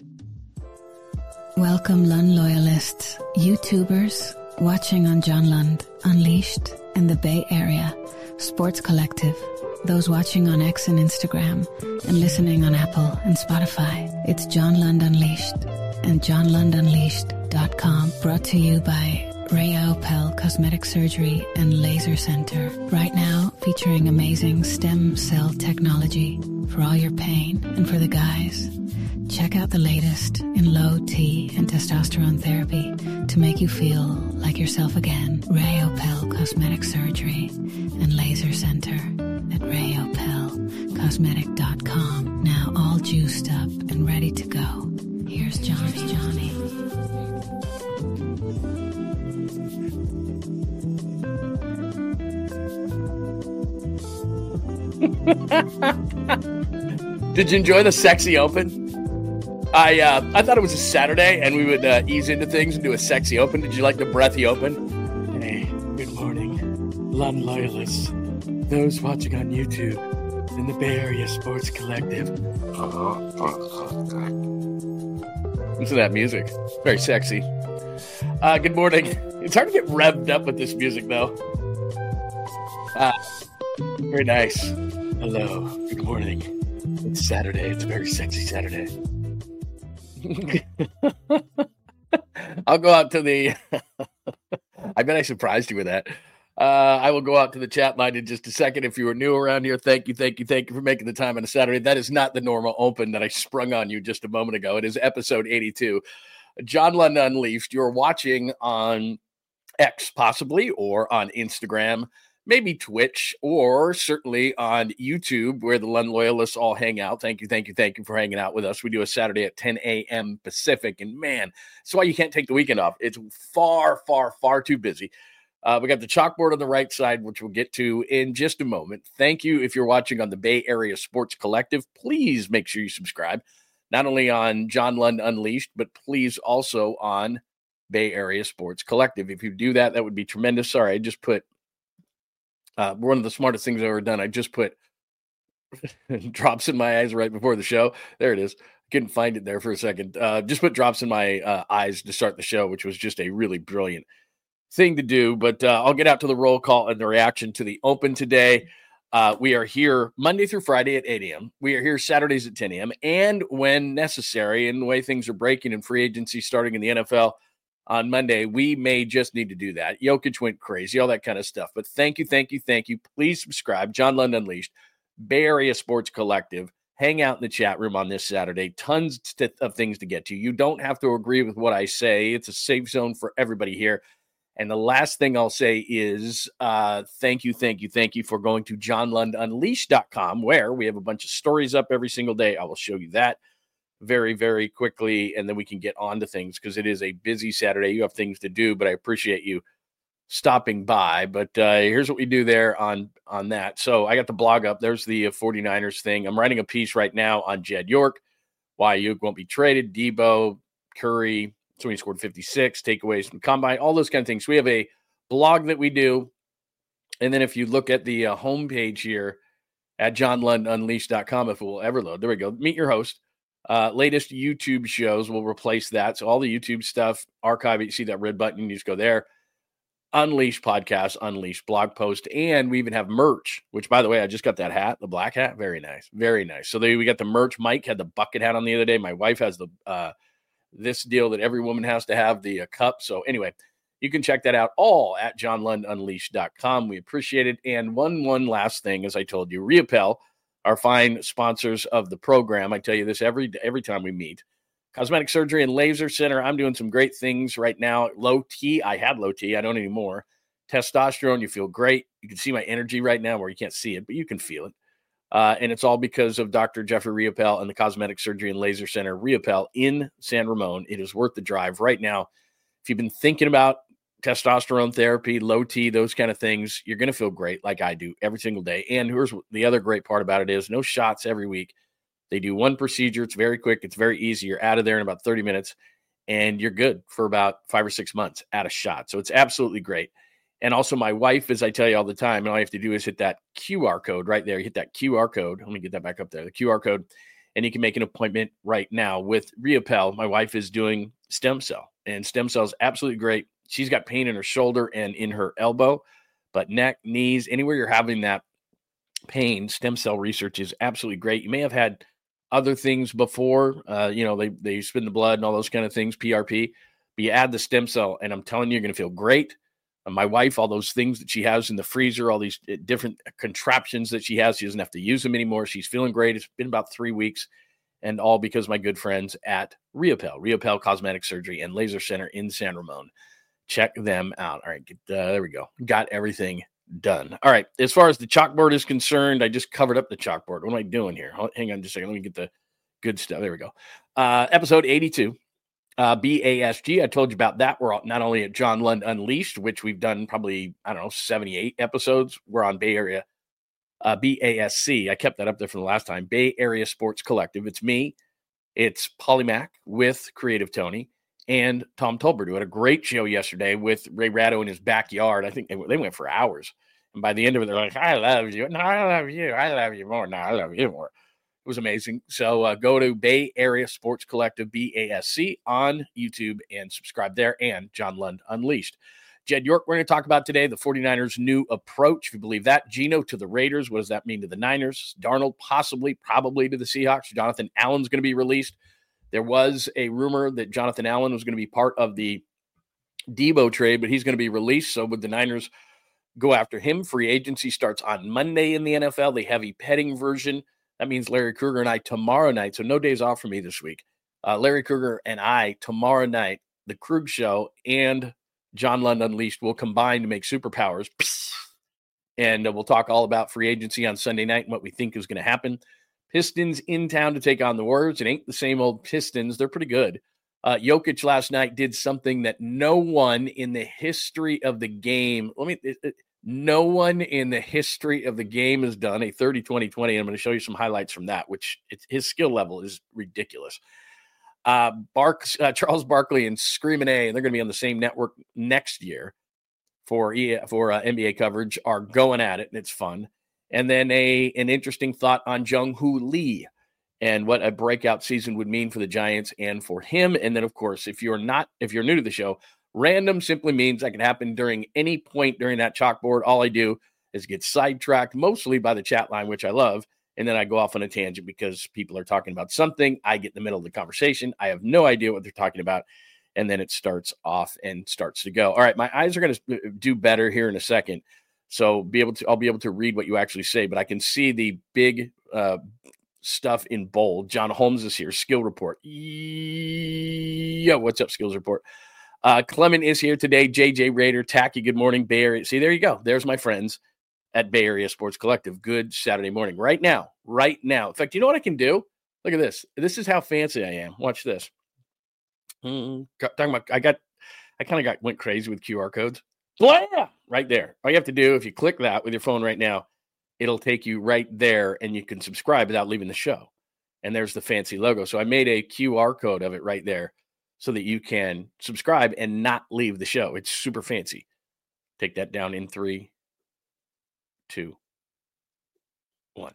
Welcome, Lund loyalists, YouTubers, watching on John Lund Unleashed in the Bay Area, Sports Collective, those watching on X and Instagram, and listening on Apple and Spotify. It's John Lund Unleashed and johnlundunleashed.com, brought to you by Rayo Pell Cosmetic Surgery and Laser Center. Right now, featuring amazing stem cell technology for all your pain and for the guys. Check out the latest in low T and testosterone therapy to make you feel like yourself again. Rayo Pell Cosmetic Surgery and Laser Center at rayopellcosmetic.com. Now all juiced up and ready to go. Here's Johnny. Did you enjoy the sexy open? I thought it was a Saturday and we would ease into things and do a sexy open. Did you like the breathy open? Hey, good morning, Lund loyalists, those watching on YouTube in the Bay Area Sports Collective. Listen to that music. Very sexy. Good morning. It's hard to get revved up with this music, though. Very nice. Hello. Good morning. It's Saturday. It's a very sexy Saturday. I'll go out to the I bet I surprised you with that. I will go out to the chat line in just a second. If you were new around here, thank you for making the time on a Saturday. That is not the normal open that I sprung on you just a moment ago. It is episode 82. John Lund Unleashed. You're watching on X possibly, or on Instagram, maybe Twitch, or certainly on YouTube, where the Lund loyalists all hang out. Thank you for hanging out with us. We do a Saturday at 10 a.m. Pacific, and man, that's why you can't take the weekend off. It's far, far, far too busy. We got the chalkboard on the right side, which we'll get to in just a moment. Thank you if you're watching on the Bay Area Sports Collective. Please make sure you subscribe, not only on John Lund Unleashed, but please also on Bay Area Sports Collective. If you do that, that would be tremendous. Sorry, I just put one of the smartest things I've ever done. I just put drops in my eyes right before the show. There it is. I couldn't find it there for a second. Just put drops in my eyes to start the show, which was just a really brilliant thing to do. But I'll get out to the roll call and the reaction to the open today. We are here Monday through Friday at 8 a.m. We are here Saturdays at 10 a.m. And when necessary, and the way things are breaking in free agency starting in the NFL on Monday, we may just need to do that. Jokic went crazy, all that kind of stuff. But thank you. Please subscribe. John Lund Unleashed, Bay Area Sports Collective. Hang out in the chat room on this Saturday. Tons of things to get to. You don't have to agree with what I say. It's a safe zone for everybody here. And the last thing I'll say is thank you for going to johnlundunleashed.com, where we have a bunch of stories up every single day. I will show you that very, very quickly, and then we can get on to things because it is a busy Saturday. You have things to do, but I appreciate you stopping by. But here's what we do there on that. So I got the blog up. There's the 49ers thing. I'm writing a piece right now on Jed York, why Ayuk won't be traded, Debo, Curry, so he scored 56, takeaways from combine, all those kind of things. So we have a blog that we do. And then if you look at the homepage here at johnlundunleashed.com, if it will ever load, there we go. Meet your host. Latest YouTube shows will replace that. So all the YouTube stuff, archive it. You see that red button, you just go there. Unleashed podcast, Unleashed blog post, and we even have merch, which, by the way, I just got that hat, the black hat. Very nice. Very nice. So we got the merch. Mike had the bucket hat on the other day. My wife has the this deal that every woman has to have, the cup. So anyway, you can check that out all at johnlundunleashed.com. We appreciate it. And one last thing, as I told you, Riopel, our fine sponsors of the program. I tell you this every time we meet. Cosmetic Surgery and Laser Center. I'm doing some great things right now. Low T. I had low T. I don't anymore. Testosterone. You feel great. You can see my energy right now, where you can't see it, but you can feel it. And it's all because of Dr. Jeffrey Riopel and the Cosmetic Surgery and Laser Center, Riopel in San Ramon. It is worth the drive right now. If you've been thinking about testosterone therapy, low T, those kind of things, you're going to feel great like I do every single day. And here's the other great part about it is no shots every week. They do one procedure. It's very quick. It's very easy. You're out of there in about 30 minutes, and you're good for about 5 or 6 months at a shot. So it's absolutely great. And also my wife, as I tell you all the time, and all you have to do is hit that QR code right there. You hit that QR code. Let me get that back up there. The QR code. and you can make an appointment right now with Riopel. My wife is doing stem cell, and stem cell is absolutely great. She's got pain in her shoulder and in her elbow, but neck, knees, anywhere you're having that pain, stem cell research is absolutely great. You may have had other things before, they spin the blood and all those kind of things, PRP, but you add the stem cell, and I'm telling you, you're going to feel great. My wife, all those things that she has in the freezer, all these different contraptions that she has, she doesn't have to use them anymore. She's feeling great. It's been about 3 weeks, and all because of my good friends at Riopel Cosmetic Surgery and Laser Center in San Ramon. Check them out. All right, there we go. Got everything done. All right, as far as the chalkboard is concerned, I just covered up the chalkboard. What am I doing here? Hang on just a second. Let me get the good stuff. There we go. Episode 82. BASG, I told you about that. We're not only at John Lund Unleashed, which we've done probably, 78 episodes. We're on Bay Area BASC. I kept that up there from the last time. Bay Area Sports Collective. It's me. It's Polymac with Creative Tony and Tom Tolbert, who had a great show yesterday with Ray Ratto in his backyard. I think they went for hours. And by the end of it, they're like, I love you. No, I love you. I love you more. No, I love you more. It was amazing. So go to Bay Area Sports Collective, BASC, on YouTube and subscribe there, and John Lund Unleashed. Jed York, we're going to talk about today the 49ers' new approach, if you believe that. Geno to the Raiders. What does that mean to the Niners? Darnold probably to the Seahawks. Jonathan Allen's going to be released. There was a rumor that Jonathan Allen was going to be part of the Debo trade, but he's going to be released. So would the Niners go after him? Free agency starts on Monday in the NFL, the heavy petting version. That means Larry Krueger and I tomorrow night. So no days off for me this week. Larry Krueger and I tomorrow night, the Krug Show and John Lund Unleashed will combine to make superpowers. And we'll talk all about free agency on Sunday night and what we think is going to happen. Pistons in town to take on the Warriors. It ain't the same old Pistons. They're pretty good. Jokic last night did something that no one in the history of the game, no one in the history of the game has done a 30-20-20. I'm going to show you some highlights from that, which his skill level is ridiculous. Charles Barkley and Screamin' A, and they're going to be on the same network next year for NBA coverage, are going at it, and it's fun. And then an interesting thought on Jung-Hoo Lee and what a breakout season would mean for the Giants and for him. And then, of course, if you're new to the show, random simply means that can happen during any point during that chalkboard. All I do is get sidetracked, mostly by the chat line, which I love. And then I go off on a tangent because people are talking about something. I get in the middle of the conversation. I have no idea what they're talking about. And then it starts off and starts to go. All right, my eyes are going to do better here in a second. So I'll be able to read what you actually say, but I can see the big stuff in bold. John Holmes is here. Skill report. Yo, what's up, skills report? Clement is here today. JJ Raider, Tacky, good morning, Bay Area. See, there you go. There's my friends at Bay Area Sports Collective. Good Saturday morning. Right now. In fact, you know what I can do? Look at this. This is how fancy I am. Watch this. Talking about, went crazy with QR codes. Blah! Right there. All you have to do, if you click that with your phone right now, it'll take you right there, and you can subscribe without leaving the show. And there's the fancy logo. So I made a QR code of it right there so that you can subscribe and not leave the show. It's super fancy. Take that down in 3, 2, 1.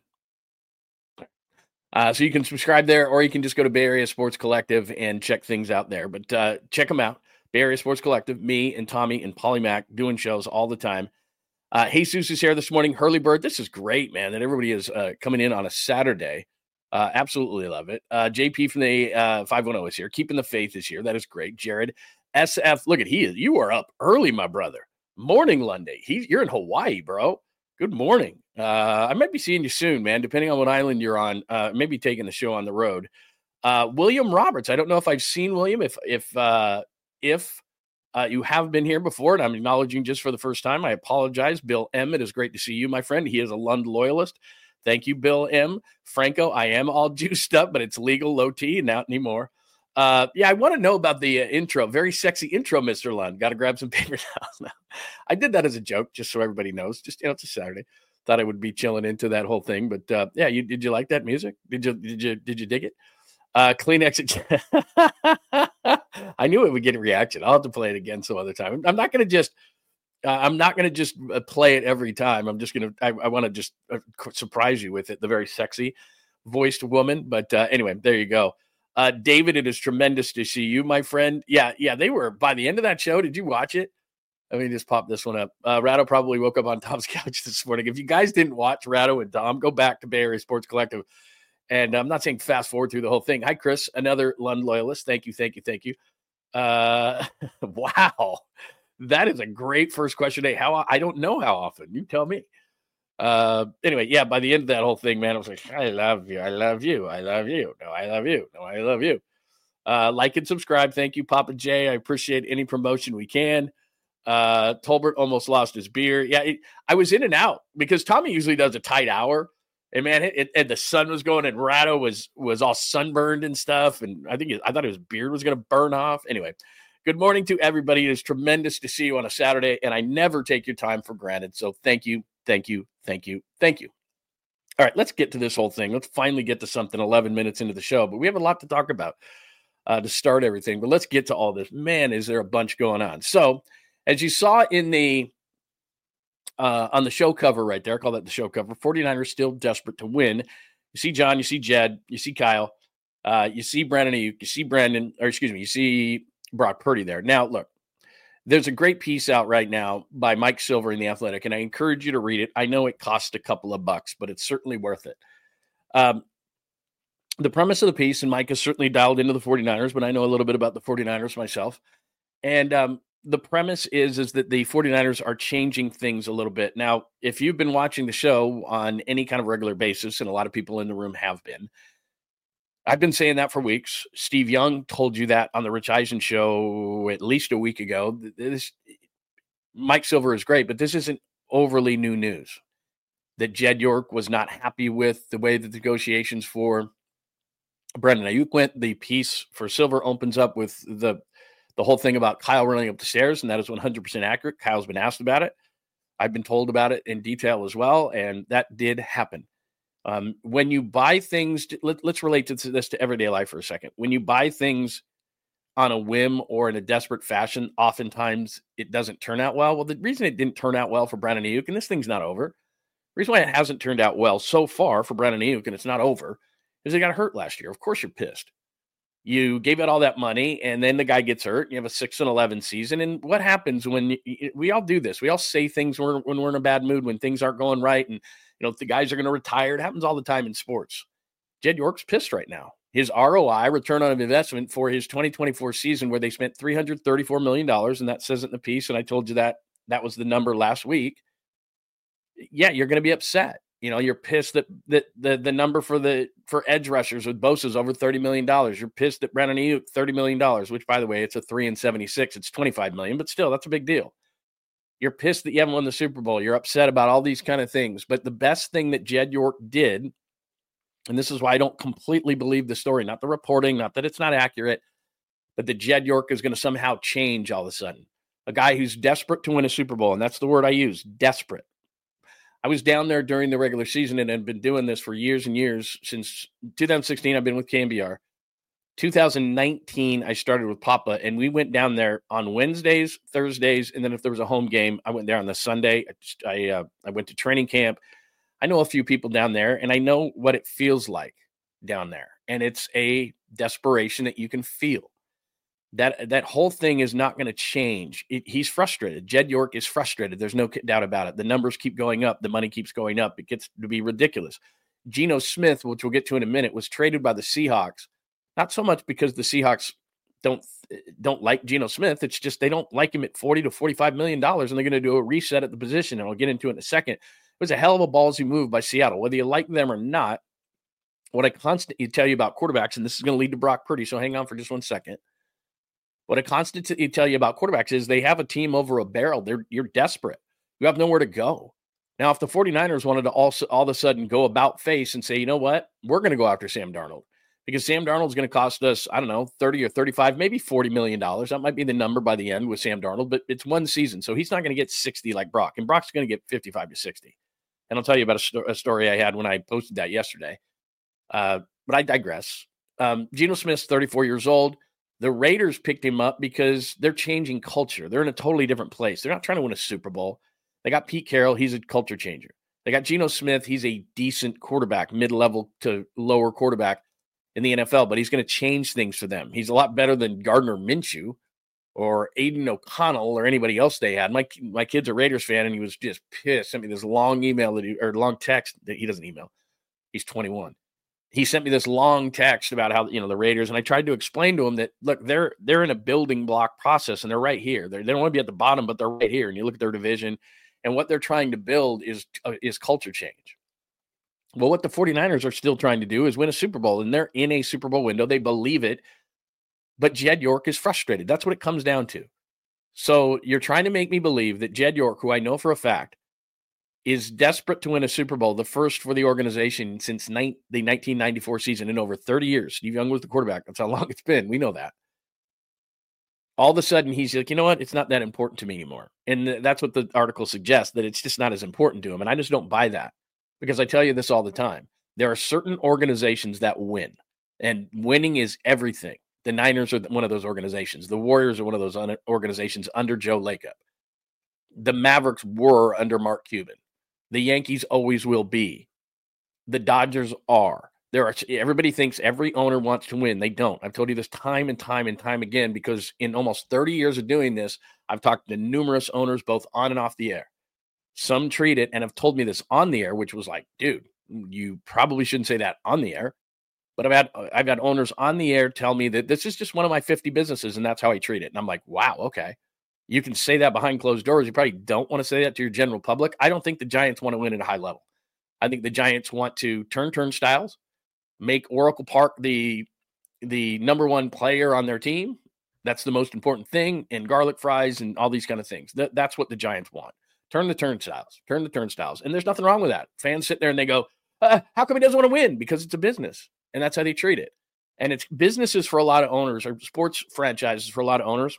So you can subscribe there, or you can just go to Bay Area Sports Collective and check things out there. But check them out. Bay Area Sports Collective, me and Tommy and Polymac doing shows all the time. Jesus is here this morning. Hurley Bird, this is great, man, that everybody is coming in on a Saturday. Absolutely love it. JP from the 510 is here. Keeping the Faith is here. That is great. Jared, SF, look at you are up early, my brother. Morning, Lunday. You're in Hawaii, bro. Good morning. I might be seeing you soon, man, depending on what island you're on. Maybe taking the show on the road. William Roberts, I don't know if I've seen William. If you have been here before, and I'm acknowledging just for the first time, I apologize. Bill M., it is great to see you, my friend. He is a Lund loyalist. Thank you, Bill M. Franco, I am all juiced up, but it's legal, low T, not anymore. I want to know about the intro. Very sexy intro, Mr. Lund. Got to grab some paper towels now. I did that as a joke, just so everybody knows. Just, it's a Saturday. Thought I would be chilling into that whole thing. But, did you like that music? Did you dig it? Kleenex. I knew it would get a reaction. I'll have to play it again some other time. I'm not going to just play it every time. I'm just going to, I want to just surprise you with it. The very sexy. voiced woman. But anyway, there you go. David, it is tremendous to see you, my friend. Yeah, they were by the end of that show. Did you watch it? Let me just pop this one up. Ratto probably woke up on Tom's couch this morning. If you guys didn't watch Ratto and Tom, go back to Bay Area Sports Collective. And I'm not saying fast forward through the whole thing. Hi, Chris, another Lund loyalist. Thank you. Wow. That is a great first question today. I don't know how often. You tell me. Anyway, yeah, by the end of that whole thing, man, I was like, I love you. I love you. I love you. No, I love you. No, I love you. Like and subscribe. Thank you, Papa J. I appreciate any promotion we can. Tolbert almost lost his beer. Yeah, I was in and out because Tommy usually does a tight hour. And man, and the sun was going, and Ratto was all sunburned and stuff. And I thought his beard was going to burn off. Anyway, good morning to everybody. It is tremendous to see you on a Saturday, and I never take your time for granted. So thank you. All right, let's get to this whole thing. Let's finally get to something 11 minutes into the show. But we have a lot to talk about to start everything. But let's get to all this. Man, is there a bunch going on. So as you saw in the on the show cover right there, I call that the show cover, 49ers still desperate to win. You see John, you see Jed, you see Kyle, you see Brandon, you see Brandon, or excuse me, you see Brock Purdy there. Now, look, there's a great piece out right now by Mike Silver in The Athletic, and I encourage you to read it. I know it cost a couple of bucks, but it's certainly worth it. The premise of the piece, and Mike has certainly dialed into the 49ers, but I know a little bit about the 49ers myself. And the premise is that the 49ers are changing things a little bit. Now, if you've been watching the show on any kind of regular basis, and a lot of people in the room have been, I've been saying that for weeks. Steve Young told you that on the Rich Eisen show at least a week ago. Mike Silver is great, but this isn't overly new news. That Jed York was not happy with the way that the negotiations for Brandon Ayuk went. The piece for Silver opens up with the whole thing about Kyle running up the stairs, and that is 100% accurate. Kyle's been asked about it. I've been told about it in detail as well, and that did happen. When you buy things, let's relate this to everyday life for a second. When you buy things on a whim or in a desperate fashion, oftentimes it doesn't turn out well. Well, the reason it didn't turn out well for Brandon Ayuk, and this thing's not over, the reason why it hasn't turned out well so far for Brandon Ayuk, and it's not over, is he got hurt last year. Of course you're pissed. You gave out all that money, and then the guy gets hurt. You have a 6-11 season. And what happens when we all do this? We all say things when we're in a bad mood, when things aren't going right, and if the guys are going to retire. It happens all the time in sports. Jed York's pissed right now. His ROI, return on investment, for his 2024 season, where they spent $334 million, and that says it in the piece, and I told you that was the number last week. Yeah, you're going to be upset. You're pissed that the number for edge rushers with Bosa is over $30 million. You're pissed that Brandon Ayuk, $30 million, which, by the way, it's a 3-76. It's $25 million, but still, that's a big deal. You're pissed that you haven't won the Super Bowl. You're upset about all these kind of things. But the best thing that Jed York did, and this is why I don't completely believe the story, not the reporting, not that it's not accurate, but that Jed York is going to somehow change all of a sudden. A guy who's desperate to win a Super Bowl, and that's the word I use, desperate. I was down there during the regular season and had been doing this for years and years. Since 2016, I've been with KNBR. 2019, I started with Papa, and we went down there on Wednesdays, Thursdays, and then if there was a home game, I went there on the Sunday. I went to training camp. I know a few people down there, and I know what it feels like down there. And it's a desperation that you can feel. That whole thing is not going to change. He's frustrated. Jed York is frustrated. There's no doubt about it. The numbers keep going up. The money keeps going up. It gets to be ridiculous. Geno Smith, which we'll get to in a minute, was traded by the Seahawks. Not so much because the Seahawks don't like Geno Smith. It's just they don't like him at $40 to $45 million, and they're going to do a reset at the position, and I'll get into it in a second. It was a hell of a ballsy move by Seattle. Whether you like them or not, what I constantly tell you about quarterbacks, and this is going to lead to Brock Purdy, so hang on for just one second. What I constantly tell you about quarterbacks is they have a team over a barrel. You're desperate. You have nowhere to go. Now, if the 49ers wanted to all of a sudden go about face and say, you know what, we're going to go after Sam Darnold because Sam Darnold's going to cost us, I don't know, 30 or 35, maybe $40 million. That might be the number by the end with Sam Darnold, but it's one season. So he's not going to get 60 like Brock, and Brock's going to get 55 to 60. And I'll tell you about a story I had when I posted that yesterday. But I digress. Geno Smith's 34 years old. The Raiders picked him up because they're changing culture. They're in a totally different place. They're not trying to win a Super Bowl. They got Pete Carroll. He's a culture changer. They got Geno Smith. He's a decent quarterback, mid-level to lower quarterback in the NFL, but he's going to change things for them. He's a lot better than Gardner Minshew or Aiden O'Connell or anybody else they had. My kid's a Raiders fan, and he was just pissed. Sent me this long long text that he doesn't email. He's 21. He sent me this long text about how, the Raiders, and I tried to explain to him that, look, they're in a building block process, and they're right here. They don't want to be at the bottom, but they're right here. And you look at their division, and what they're trying to build is culture change. Well, what the 49ers are still trying to do is win a Super Bowl, and they're in a Super Bowl window. They believe it, but Jed York is frustrated. That's what it comes down to. So you're trying to make me believe that Jed York, who I know for a fact, is desperate to win a Super Bowl, the first for the organization since the 1994 season in over 30 years. Steve Young was the quarterback. That's how long it's been. We know that. All of a sudden, he's like, you know what? It's not that important to me anymore. And that's what the article suggests, that it's just not as important to him. And I just don't buy that, because I tell you this all the time. There are certain organizations that win, and winning is everything. The Niners are one of those organizations. The Warriors are one of those organizations under Joe Lacob. The Mavericks were under Mark Cuban. The Yankees always will be. The Dodgers are. Everybody thinks every owner wants to win. They don't. I've told you this time and time and time again, because in almost 30 years of doing this, I've talked to numerous owners, both on and off the air. Some treat it and have told me this on the air, which was like, dude, you probably shouldn't say that on the air. But I've had owners on the air tell me that this is just one of my 50 businesses, and that's how I treat it. And I'm like, wow, okay. You can say that behind closed doors. You probably don't want to say that to your general public. I don't think the Giants want to win at a high level. I think the Giants want to turn turnstiles, make Oracle Park the number one player on their team. That's the most important thing, and garlic fries and all these kind of things. That's what the Giants want. Turn the turnstiles. And there's nothing wrong with that. Fans sit there and they go, how come he doesn't want to win? Because it's a business, and that's how they treat it. And it's businesses for a lot of owners, or sports franchises for a lot of owners.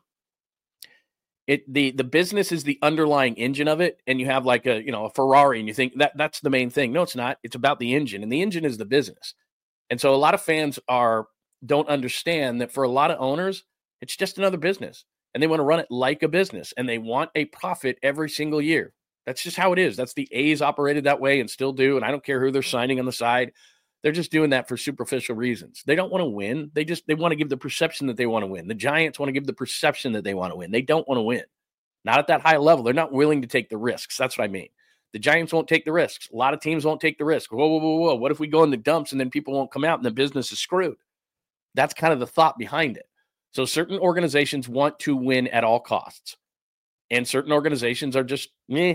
The business is the underlying engine of it, and you have like a Ferrari, and you think that's the main thing. No, it's not. It's about the engine, and the engine is the business. And so a lot of fans don't understand that for a lot of owners, it's just another business, and they want to run it like a business, and they want a profit every single year. That's just how it is. That's the A's operated that way and still do, and I don't care who they're signing on the side. They're just doing that for superficial reasons. They don't want to win. They want to give the perception that they want to win. The Giants want to give the perception that they want to win. They don't want to win. Not at that high level. They're not willing to take the risks. That's what I mean. The Giants won't take the risks. A lot of teams won't take the risk. Whoa. What if we go in the dumps and then people won't come out and the business is screwed? That's kind of the thought behind it. So certain organizations want to win at all costs. And certain organizations are just,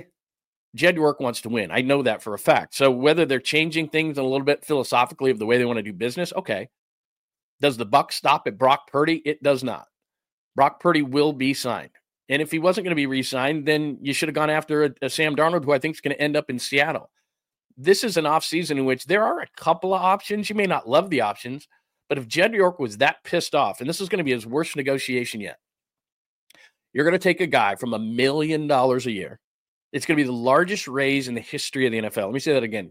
Jed York wants to win. I know that for a fact. So whether they're changing things a little bit philosophically of the way they want to do business, okay. Does the buck stop at Brock Purdy? It does not. Brock Purdy will be signed. And if he wasn't going to be re-signed, then you should have gone after a Sam Darnold, who I think is going to end up in Seattle. This is an offseason in which there are a couple of options. You may not love the options, but if Jed York was that pissed off, and this is going to be his worst negotiation yet, you're going to take a guy from $1 million a year. It's going to be the largest raise in the history of the NFL. Let me say that again.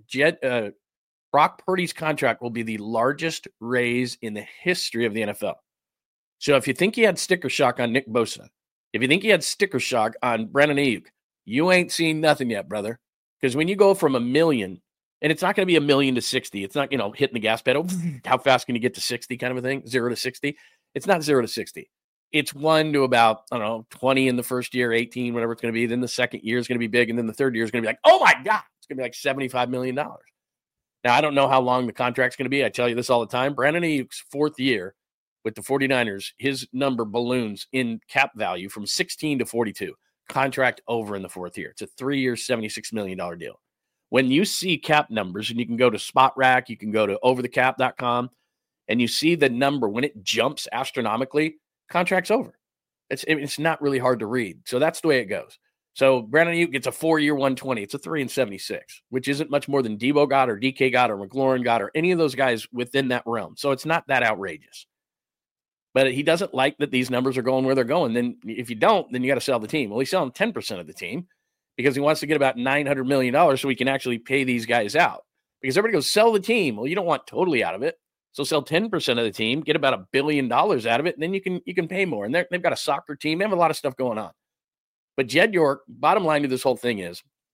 Brock Purdy's contract will be the largest raise in the history of the NFL. So if you think he had sticker shock on Nick Bosa, if you think he had sticker shock on Brandon Ayuk, you ain't seen nothing yet, brother. Because when you go from $1 million, and it's not going to be $1 million to 60, it's not, hitting the gas pedal. How fast can you get to 60 kind of a thing? 0 to 60. It's not 0 to 60. It's 1 to about, 20 in the first year, 18, whatever it's going to be. Then the second year is going to be big. And then the third year is going to be like, oh my God, it's going to be like $75 million. Now, I don't know how long the contract's going to be. I tell you this all the time. Brandon Ayuk's fourth year with the 49ers, his number balloons in cap value from 16 to 42. Contract over in the fourth year. It's a 3-year, $76 million deal. When you see cap numbers, and you can go to SpotRack, you can go to overthecap.com, and you see the number, when it jumps astronomically, contract's over. It's not really hard to read. So that's the way it goes. So Brandon Ayuk gets a 4-year, 120. It's a 3 and 76, which isn't much more than Debo got or DK got or McLaurin got or any of those guys within that realm. So it's not that outrageous. But he doesn't like that these numbers are going where they're going. Then if you don't, then you got to sell the team. Well, he's selling 10% of the team because he wants to get about $900 million so he can actually pay these guys out. Because everybody goes, sell the team. Well, you don't want totally out of it. So sell 10% of the team, get about $1 billion out of it, and then you can pay more. And they've got a soccer team. They have a lot of stuff going on. But Jed York, bottom line to this whole thing is,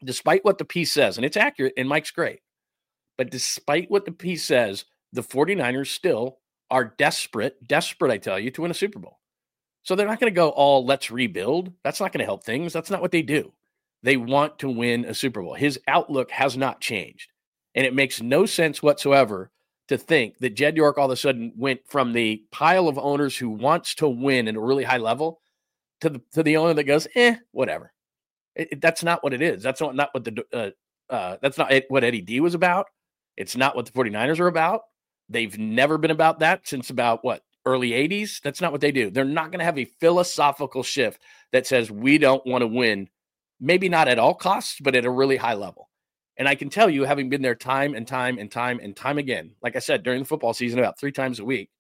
despite what the piece says, and it's accurate, and Mike's great, but despite what the piece says, the 49ers still are desperate, I tell you, to win a Super Bowl. So they're not going to go all let's rebuild. That's not going to help things. That's not what they do. They want to win a Super Bowl. His outlook has not changed. And it makes no sense whatsoever to think that Jed York all of a sudden went from the pile of owners who wants to win at a really high level to the owner that goes, whatever. That's not what it is. That's not what that's not what Eddie D was about. It's not what the 49ers are about. They've never been about that since about early 80s. That's not what they do. They're not going to have a philosophical shift that says we don't want to win, maybe not at all costs, but at a really high level. And I can tell you, having been there time and time again, like I said, during the football season, about 3 times a week,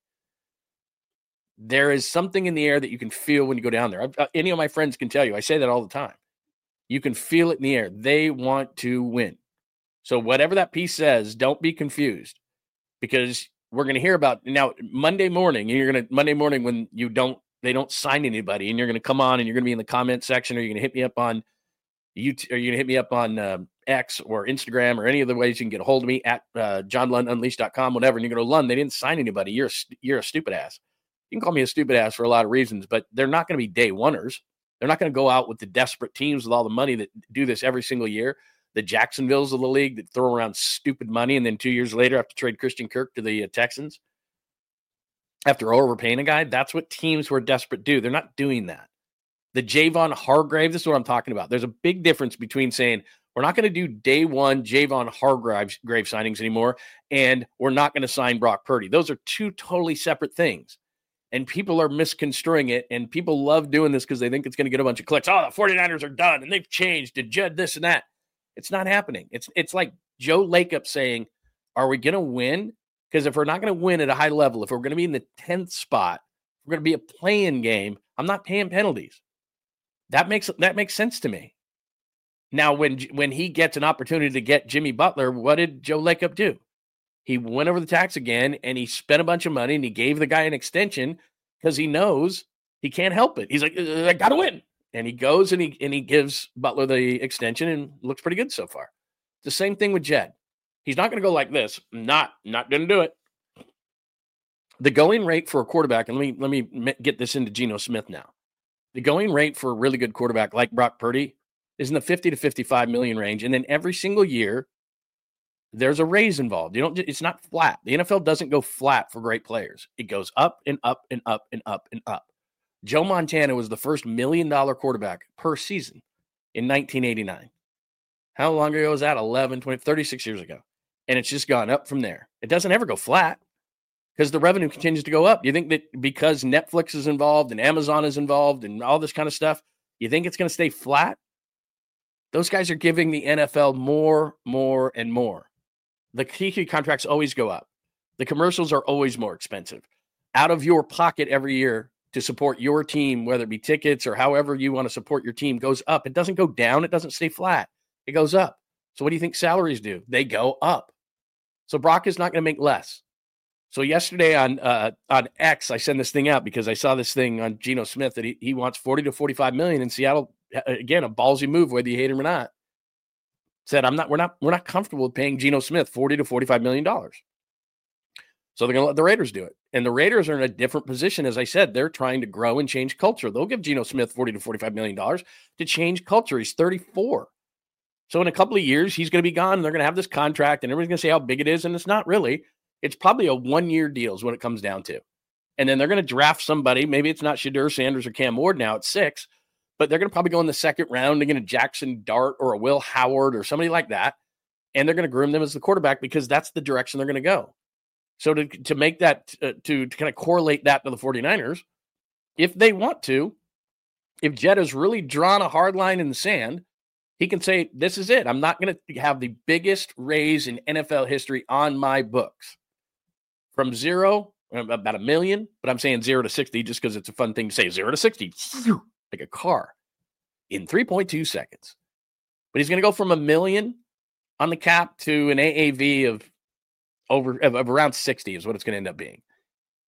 there is something in the air that you can feel when you go down there. Any of my friends can tell you, I say that all the time. You can feel it in the air. They want to win. So whatever that piece says, don't be confused, because we're going to hear about now Monday morning. Monday morning when they don't sign anybody, and you're going to come on and you're going to be in the comment section, or you're going to hit me up on YouTube, or you're going to hit me up on X or Instagram or any of the ways you can get a hold of me at JohnLundUnleashed.com, whatever. And you're going to Lund, they didn't sign anybody. You're a stupid ass. You can call me a stupid ass for a lot of reasons, but they're not going to be day oneers. They're not going to go out with the desperate teams with all the money that do this every single year. The Jacksonvilles of the league that throw around stupid money and then 2 years later have to trade Christian Kirk to the Texans after overpaying a guy. That's what teams who are desperate do. They're not doing that. The Javon Hargrave, this is what I'm talking about. There's a big difference between saying we're not going to do day one Javon Hargrave signings anymore, and we're not going to sign Brock Purdy. Those are two totally separate things. And people are misconstruing it, and people love doing this because they think it's going to get a bunch of clicks. Oh, the 49ers are done, and they've changed to Jed this and that. It's not happening. It's like Joe Lacob saying, are we going to win? Because if we're not going to win at a high level, if we're going to be in the 10th spot, we're going to be a play-in game, I'm not paying penalties. That makes sense to me. Now, when he gets an opportunity to get Jimmy Butler, what did Joe Lacob do? He went over the tax again, and he spent a bunch of money, and he gave the guy an extension because he knows he can't help it. He's like, I got to win. And he goes and he gives Butler the extension, and looks pretty good so far. The same thing with Jed. He's not going to go like this. Not going to do it. The going rate for a quarterback, and let me get this into Geno Smith now. The going rate for a really good quarterback like Brock Purdy is in the 50 to 55 million range. And then every single year, there's a raise involved. It's not flat. The NFL doesn't go flat for great players. It goes up and up and up and up and up. Joe Montana was the first $1 million quarterback per season in 1989. How long ago was that? 11, 20, 36 years ago. And it's just gone up from there. It doesn't ever go flat because the revenue continues to go up. You think that because Netflix is involved and Amazon is involved and all this kind of stuff, you think it's going to stay flat? Those guys are giving the NFL more, and more. The key contracts always go up. The commercials are always more expensive. Out of your pocket every year to support your team, whether it be tickets or however you want to support your team, goes up. It doesn't go down. It doesn't stay flat. It goes up. So what do you think salaries do? They go up. So Brock is not going to make less. So yesterday on X, I sent this thing out because I saw this thing on Geno Smith that he wants 40 to 45 million in Seattle. Again, a ballsy move, whether you hate him or not. Said we're not comfortable with paying Geno Smith $40 to $45 million. So they're going to let the Raiders do it. And the Raiders are in a different position. As I said, they're trying to grow and change culture. They'll give Geno Smith $40 to $45 million to change culture. He's 34. So in a couple of years, he's going to be gone, and they're going to have this contract, and everyone's going to say how big it is, and it's not really. It's probably a one-year deal is what it comes down to. And then they're going to draft somebody. Maybe it's not Shedeur Sanders or Cam Ward now at 6, but they're going to probably go in the second round to get a Jackson Dart or a Will Howard or somebody like that, and they're going to groom them as the quarterback because that's the direction they're going to go. So to make that, to kind of correlate that to the 49ers, if they want to, if Jed has really drawn a hard line in the sand, he can say, this is it. I'm not going to have the biggest raise in NFL history on my books. From zero, about $1 million, but I'm saying 0 to 60 just because it's a fun thing to say. 0 to 60, like a car, in 3.2 seconds. But he's going to go from $1 million on the cap to an AAV of around 60 is what it's going to end up being.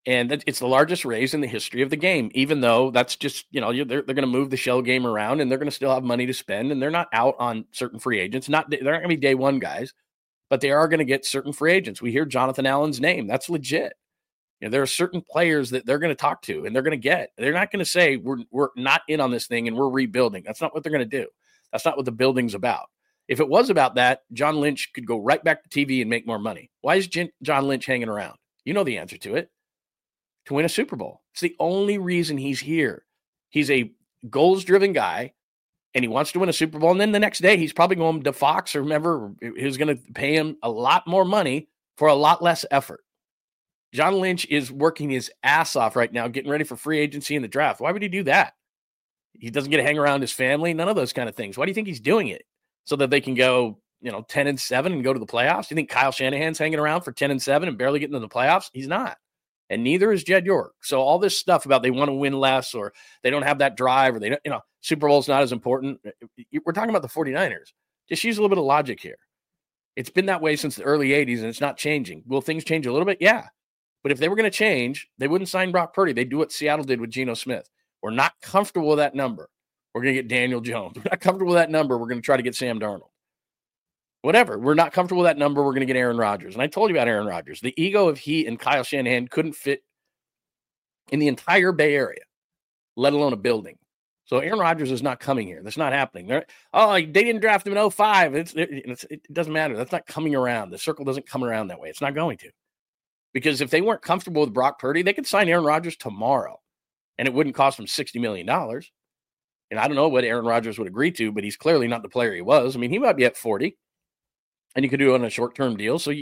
And it's the largest raise in the history of the game, even though that's just, they're going to move the shell game around and they're going to still have money to spend. And they're not out on certain free agents. They're not going to be day one guys, but they are going to get certain free agents. We hear Jonathan Allen's name. That's legit. There are certain players that they're going to talk to and they're going to get. They're not going to say we're not in on this thing and we're rebuilding. That's not what they're going to do. That's not what the building's about. If it was about that, John Lynch could go right back to TV and make more money. Why is John Lynch hanging around? You know the answer to it. To win a Super Bowl. It's the only reason he's here. He's a goals-driven guy, and he wants to win a Super Bowl. And then the next day, he's probably going to Fox or whomever who's going to pay him a lot more money for a lot less effort. John Lynch is working his ass off right now, getting ready for free agency and the draft. Why would he do that? He doesn't get to hang around his family, none of those kind of things. Why do you think he's doing it? So that they can go, 10-7 and go to the playoffs? Do you think Kyle Shanahan's hanging around for 10-7 and barely getting to the playoffs? He's not. And neither is Jed York. So all this stuff about they want to win less or they don't have that drive or they don't, Super Bowl's not as important. We're talking about the 49ers. Just use a little bit of logic here. It's been that way since the early 80s and it's not changing. Will things change a little bit? Yeah. But if they were going to change, they wouldn't sign Brock Purdy. They'd do what Seattle did with Geno Smith. We're not comfortable with that number. We're going to get Daniel Jones. We're not comfortable with that number. We're going to try to get Sam Darnold. Whatever. We're not comfortable with that number. We're going to get Aaron Rodgers. And I told you about Aaron Rodgers. The ego of he and Kyle Shanahan couldn't fit in the entire Bay Area, let alone a building. So Aaron Rodgers is not coming here. That's not happening. They didn't draft him in 2005. It doesn't matter. That's not coming around. The circle doesn't come around that way. It's not going to. Because if they weren't comfortable with Brock Purdy, they could sign Aaron Rodgers tomorrow, and it wouldn't cost them $60 million. And I don't know what Aaron Rodgers would agree to, but he's clearly not the player he was. I mean, he might be at 40, and you could do it on a short-term deal. So,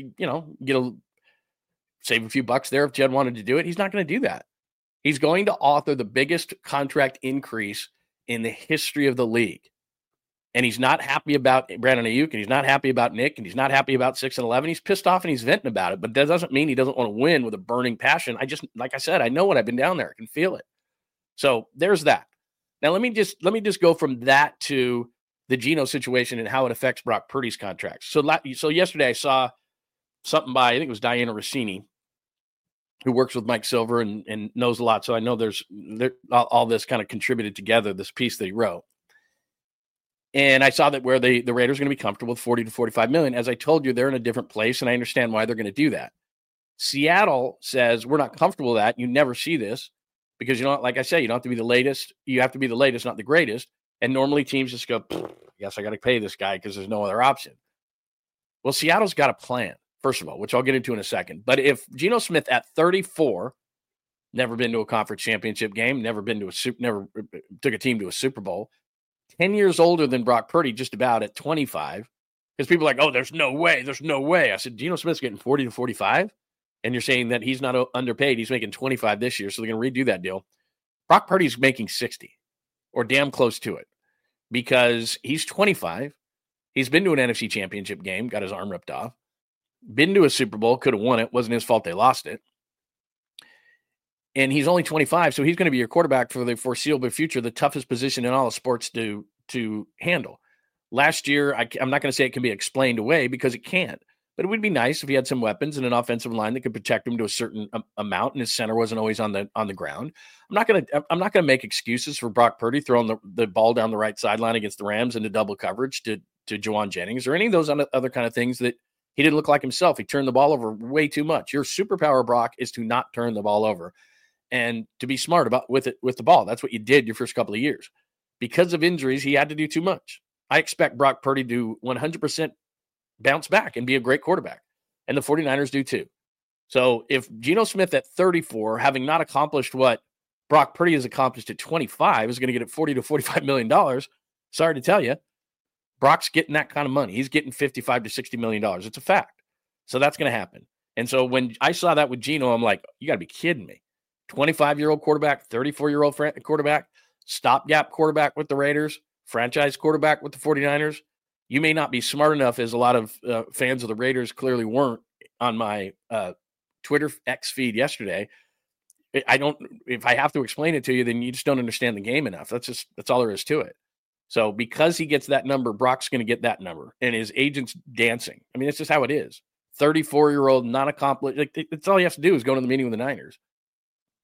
save a few bucks there if Jed wanted to do it. He's not going to do that. He's going to author the biggest contract increase in the history of the league. And he's not happy about Brandon Ayuk, and he's not happy about Nick, and he's not happy about 6 and 11. He's pissed off and he's venting about it, but that doesn't mean he doesn't want to win with a burning passion. Like I said, I know what I've been down there. I can feel it. So there's that. Now let me just go from that to the Geno situation and how it affects Brock Purdy's contracts. So yesterday I saw something by, I think it was Diana Rossini, who works with Mike Silver and knows a lot. So I know there's all this kind of contributed together, this piece that he wrote. And I saw that where the Raiders are going to be comfortable with 40 to 45 million. As I told you, they're in a different place, and I understand why they're going to do that. Seattle says, we're not comfortable with that. You never see this because, like I say, you don't have to be the latest. You have to be the latest, not the greatest. And normally teams just go, yes, I got to pay this guy because there's no other option. Well, Seattle's got a plan, first of all, which I'll get into in a second. But if Geno Smith at 34, never been to a conference championship game, never took a team to a Super Bowl, 10 years older than Brock Purdy, just about at 25, because people are like, oh, there's no way. I said, Geno Smith's getting 40 to 45, and you're saying that he's not underpaid. He's making 25 this year, so they're going to redo that deal. Brock Purdy's making 60 or damn close to it because he's 25. He's been to an NFC championship game, got his arm ripped off, been to a Super Bowl, could have won it. Wasn't his fault they lost it. And he's only 25, so he's going to be your quarterback for the foreseeable future, the toughest position in all of sports to handle. Last year, I'm not going to say it can be explained away because it can't, but it would be nice if he had some weapons and an offensive line that could protect him to a certain amount, and his center wasn't always on the ground. I'm not going to make excuses for Brock Purdy throwing the ball down the right sideline against the Rams into double coverage to Juwan Jennings or any of those other kind of things that he didn't look like himself. He turned the ball over way too much. Your superpower, Brock, is to not turn the ball over and to be smart with the ball. That's what you did your first couple of years. Because of injuries, he had to do too much. I expect Brock Purdy to 100% bounce back and be a great quarterback. And the 49ers do too. So if Geno Smith at 34, having not accomplished what Brock Purdy has accomplished at 25, is going to get at $40 to $45 million, sorry to tell you, Brock's getting that kind of money. He's getting $55 to $60 million. It's a fact. So that's going to happen. And so when I saw that with Geno, I'm like, you got to be kidding me. 25-year-old quarterback, 34-year-old quarterback, stopgap quarterback with the Raiders, franchise quarterback with the 49ers. You may not be smart enough, as a lot of fans of the Raiders clearly weren't on my Twitter X feed yesterday. If I have to explain it to you, then you just don't understand the game enough. That's all there is to it. So because he gets that number, Brock's going to get that number, and his agent's dancing. I mean, it's just how it is. 34-year-old, not accomplished. That's all he has to do is go to the meeting with the Niners.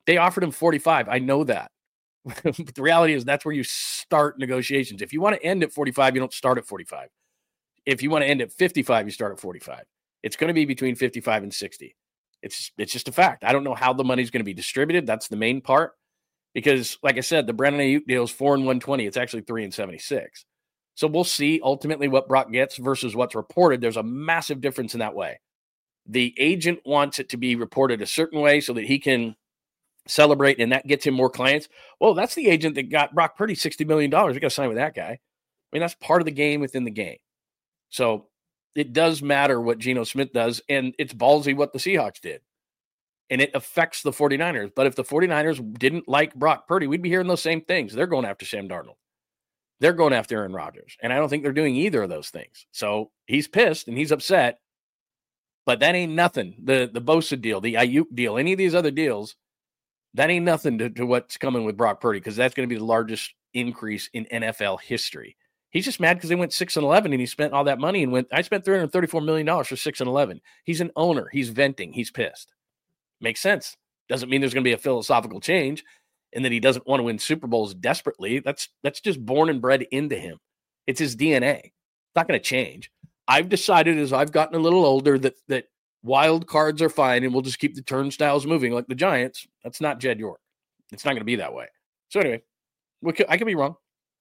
They offered him 45. I know that. But the reality is that's where you start negotiations. If you want to end at 45, you don't start at 45. If you want to end at 55, you start at 45. It's going to be between 55 and 60. It's just a fact. I don't know how the money's going to be distributed. That's the main part. Because, like I said, the Brandon Ayuk deal is 4 and 120. It's actually 3 and 76. So we'll see ultimately what Brock gets versus what's reported. There's a massive difference in that way. The agent wants it to be reported a certain way so that he can celebrate, and that gets him more clients. Well, that's the agent that got Brock Purdy $60 million. We got to sign with that guy. I mean, that's part of the game within the game. So it does matter what Geno Smith does, and it's ballsy what the Seahawks did. And it affects the 49ers. But if the 49ers didn't like Brock Purdy, we'd be hearing those same things. They're going after Sam Darnold. They're going after Aaron Rodgers. And I don't think they're doing either of those things. So he's pissed and he's upset. But that ain't nothing. The Bosa deal, the Ayuk deal, any of these other deals, that ain't nothing to what's coming with Brock Purdy, because that's going to be the largest increase in NFL history. He's just mad because they went 6-11 and he spent all that money and went, I spent $334 million for 6-11. He's an owner. He's venting. He's pissed. Makes sense. Doesn't mean there's going to be a philosophical change and that he doesn't want to win Super Bowls desperately. That's just born and bred into him. It's his DNA. It's not going to change. I've decided as I've gotten a little older that wild cards are fine and we'll just keep the turnstiles moving like the Giants. That's not Jed York. It's not going to be that way. So anyway, I could be wrong.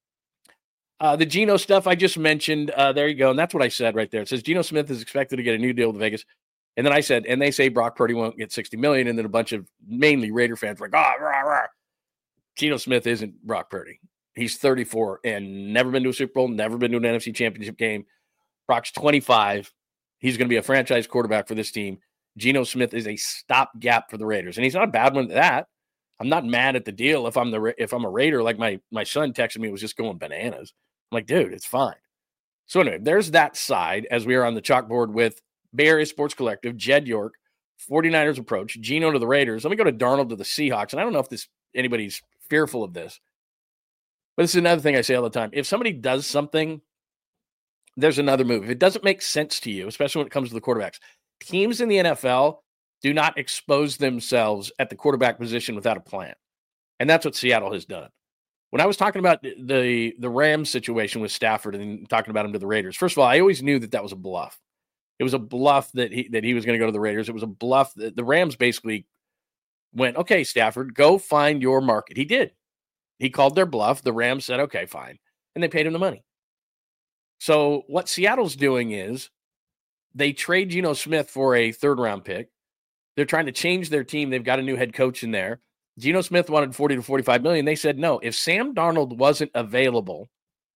The Geno stuff I just mentioned, there you go. And that's what I said right there. It says Geno Smith is expected to get a new deal with Vegas. And then I said, and they say Brock Purdy won't get $60 million. And then a bunch of mainly Raider fans were like, rah, rah. Geno Smith isn't Brock Purdy. He's 34 and never been to a Super Bowl, never been to an NFC Championship game. Brock's 25. He's going to be a franchise quarterback for this team. Geno Smith is a stopgap for the Raiders. And he's not a bad one at that. I'm not mad at the deal if I'm a Raider, like my son texted me, was just going bananas. I'm like, dude, it's fine. So anyway, there's that side as we are on the chalkboard with Bay Area Sports Collective, Jed York, 49ers approach, Geno to the Raiders. Let me go to Darnold to the Seahawks. And I don't know if anybody's fearful of this, but this is another thing I say all the time. If somebody does something, there's another move. If it doesn't make sense to you, especially when it comes to the quarterbacks, teams in the NFL do not expose themselves at the quarterback position without a plan. And that's what Seattle has done. When I was talking about the Rams situation with Stafford and talking about him to the Raiders, first of all, I always knew that was a bluff. It was a bluff that he was going to go to the Raiders. It was a bluff that the Rams basically went, okay, Stafford, go find your market. He did. He called their bluff. The Rams said, okay, fine. And they paid him the money. So what Seattle's doing is they trade Geno Smith for a third-round pick. They're trying to change their team. They've got a new head coach in there. Geno Smith wanted 40 to 45 million. They said no. If Sam Darnold wasn't available,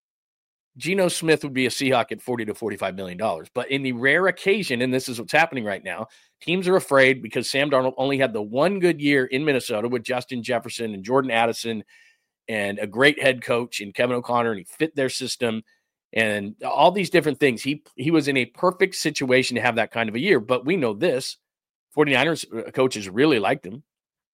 Geno Smith would be a Seahawk at 40 to 45 million dollars. But in the rare occasion, and this is what's happening right now, teams are afraid because Sam Darnold only had the one good year in Minnesota with Justin Jefferson and Jordan Addison and a great head coach in Kevin O'Connor, and he fit their system and all these different things. He was in a perfect situation to have that kind of a year. But we know this, 49ers coaches really liked him.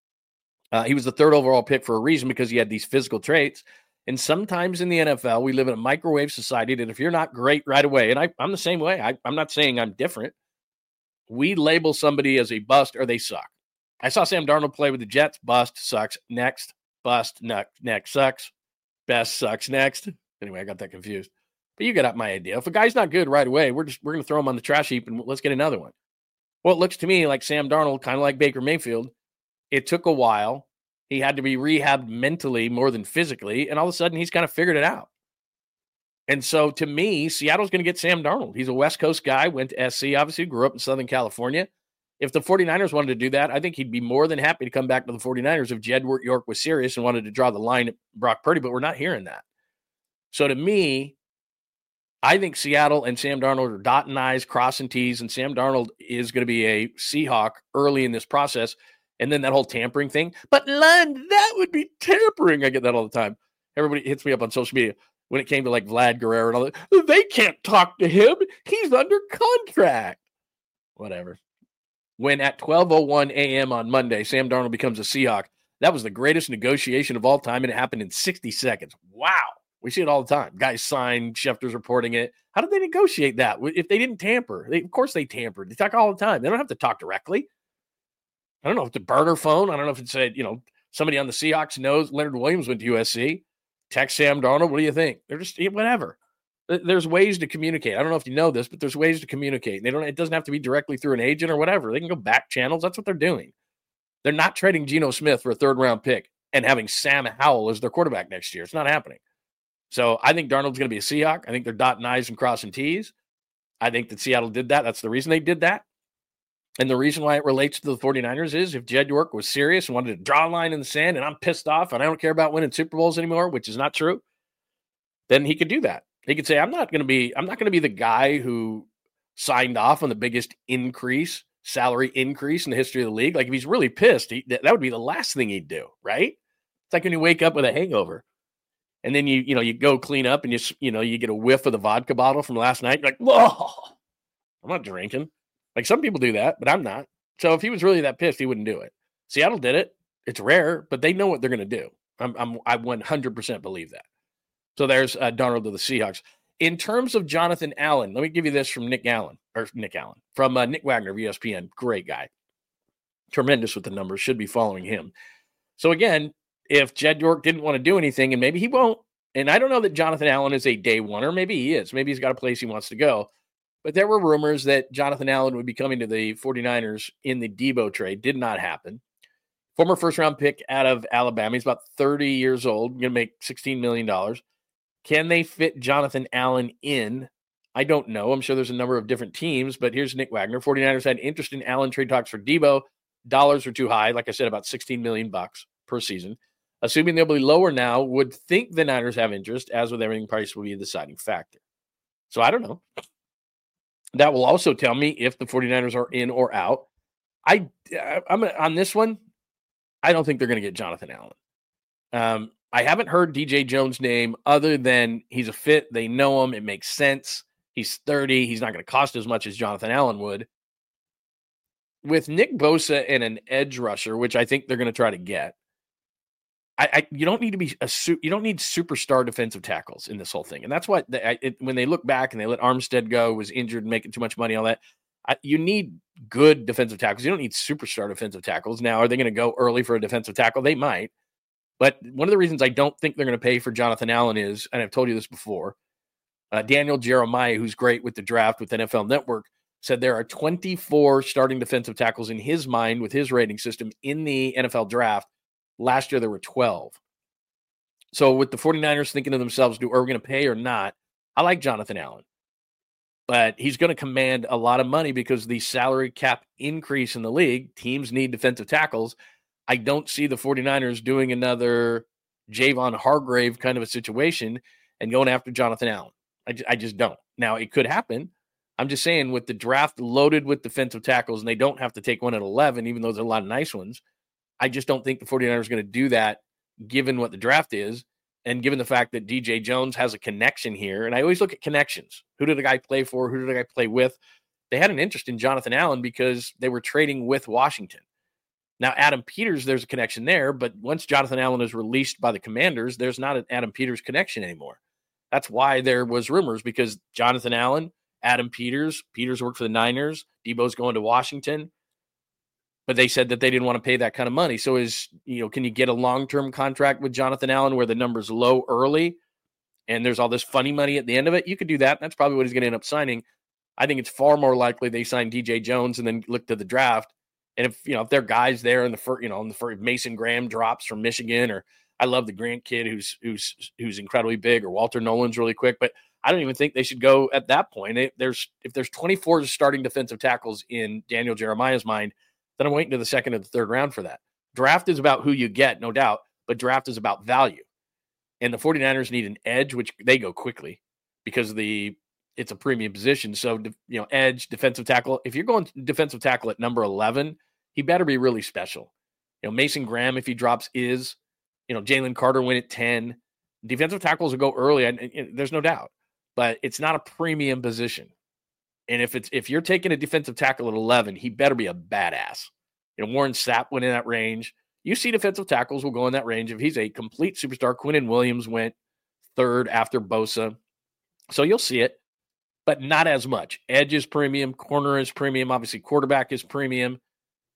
He was the third overall pick for a reason, because he had these physical traits. And sometimes in the NFL, we live in a microwave society that if you're not great right away, and I'm the same way, I'm not saying I'm different, we label somebody as a bust or they suck. I saw Sam Darnold play with the Jets. Bust, sucks, next. Bust, next, sucks. Best, sucks, next. Anyway, I got that confused. But you got my idea. If a guy's not good right away, we're going to throw him on the trash heap and let's get another one. Well, it looks to me like Sam Darnold, kind of like Baker Mayfield, it took a while. He had to be rehabbed mentally more than physically, and all of a sudden he's kind of figured it out. And so to me, Seattle's going to get Sam Darnold. He's a West Coast guy, went to SC, obviously, grew up in Southern California. If the 49ers wanted to do that, I think he'd be more than happy to come back to the 49ers if Jed York was serious and wanted to draw the line at Brock Purdy, but we're not hearing that. So to me, I think Seattle and Sam Darnold are dotting I's, crossing T's, and Sam Darnold is going to be a Seahawk early in this process. And then that whole tampering thing. But Lund, that would be tampering. I get that all the time. Everybody hits me up on social media when it came to like Vlad Guerrero and all that. They can't talk to him. He's under contract. Whatever. When at 12:01 a.m. on Monday, Sam Darnold becomes a Seahawk, that was the greatest negotiation of all time, and it happened in 60 seconds. Wow. We see it all the time. Guys sign, Schefter's reporting it. How did they negotiate that? If they didn't tamper, of course they tampered. They talk all the time. They don't have to talk directly. I don't know if it's a burner phone. I don't know if it's somebody on the Seahawks knows Leonard Williams went to USC. Text Sam Darnold. What do you think? They're just whatever. There's ways to communicate. I don't know if you know this, but there's ways to communicate. It doesn't have to be directly through an agent or whatever. They can go back channels. That's what they're doing. They're not trading Geno Smith for a 3rd-round pick and having Sam Howell as their quarterback next year. It's not happening. So I think Darnold's going to be a Seahawk. I think they're dotting I's and crossing T's. I think that Seattle did that. That's the reason they did that. And the reason why it relates to the 49ers is if Jed York was serious and wanted to draw a line in the sand and I'm pissed off and I don't care about winning Super Bowls anymore, which is not true, then he could do that. He could say, I'm not going to be the guy who signed off on the biggest salary increase in the history of the league. Like if he's really pissed, that would be the last thing he'd do, right? It's like when you wake up with a hangover and then you go clean up and you get a whiff of the vodka bottle from last night. You're like, whoa, I'm not drinking. Like some people do that, but I'm not. So if he was really that pissed, he wouldn't do it. Seattle did it. It's rare, but they know what they're going to do. I 100% believe that. So there's Darnold to the Seahawks. In terms of Jonathan Allen, let me give you this from Nick Wagner of ESPN. Great guy. Tremendous with the numbers. Should be following him. So again, if Jed York didn't want to do anything, and maybe he won't, and I don't know that Jonathan Allen is a day oneer. Maybe he is. Maybe he's got a place he wants to go. But there were rumors that Jonathan Allen would be coming to the 49ers in the Debo trade. Did not happen. Former first-round pick out of Alabama. He's about 30 years old. Going to make $16 million. Can they fit Jonathan Allen in? I don't know. I'm sure there's a number of different teams, but here's Nick Wagner. 49ers had interest in Allen trade talks for Debo. Dollars are too high. Like I said, about $16 million per season. Assuming they'll be lower now, would think the Niners have interest, as with everything, price will be a deciding factor. So I don't know. That will also tell me if the 49ers are in or out. I'm on this one, I don't think they're going to get Jonathan Allen. I haven't heard DJ Jones' name other than he's a fit. They know him. It makes sense. He's 30. He's not going to cost as much as Jonathan Allen would. With Nick Bosa and an edge rusher, which I think they're going to try to get, you don't need to be you don't need superstar defensive tackles in this whole thing. And that's what when they look back and they let Armstead go, was injured, making too much money, all that. You need good defensive tackles. You don't need superstar defensive tackles. Now, are they going to go early for a defensive tackle? They might. But one of the reasons I don't think they're going to pay for Jonathan Allen is, and I've told you this before, Daniel Jeremiah, who's great with the draft with NFL Network, said there are 24 starting defensive tackles in his mind with his rating system in the NFL draft. Last year, there were 12. So with the 49ers thinking to themselves, are we going to pay or not? I like Jonathan Allen. But he's going to command a lot of money because the salary cap increase in the league, teams need defensive tackles. I don't see the 49ers doing another Javon Hargrave kind of a situation and going after Jonathan Allen. I just don't. Now, it could happen. I'm just saying with the draft loaded with defensive tackles, and they don't have to take one at 11, even though there's a lot of nice ones, I just don't think the 49ers are going to do that given what the draft is and given the fact that DJ Jones has a connection here. And I always look at connections. Who did the guy play for? Who did the guy play with? They had an interest in Jonathan Allen because they were trading with Washington. Now, Adam Peters, there's a connection there, but once Jonathan Allen is released by the Commanders, there's not an Adam Peters connection anymore. That's why there was rumors, because Jonathan Allen, Adam Peters worked for the Niners, Debo's going to Washington, but they said that they didn't want to pay that kind of money. So can you get a long-term contract with Jonathan Allen where the number's low early and there's all this funny money at the end of it? You could do that. That's probably what he's going to end up signing. I think it's far more likely they sign DJ Jones and then look to the draft. And if there are guys there in the first, Mason Graham drops from Michigan, or I love the Grant kid who's incredibly big, or Walter Nolan's really quick, but I don't even think they should go at that point. If there's 24 starting defensive tackles in Daniel Jeremiah's mind, then I'm waiting to the second or the third round for that. Draft is about who you get, no doubt, but draft is about value. And the 49ers need an edge, which they go quickly because it's a premium position. So, edge, defensive tackle. If you're going defensive tackle at number 11, he better be really special. Mason Graham, if he drops, Jalen Carter went at 10. Defensive tackles will go early, and there's no doubt. But it's not a premium position. And if you're taking a defensive tackle at 11, he better be a badass. Warren Sapp went in that range. You see defensive tackles will go in that range. If he's a complete superstar, Quinnen Williams went third after Bosa. So you'll see it, but not as much. Edge is premium. Corner is premium. Obviously, quarterback is premium.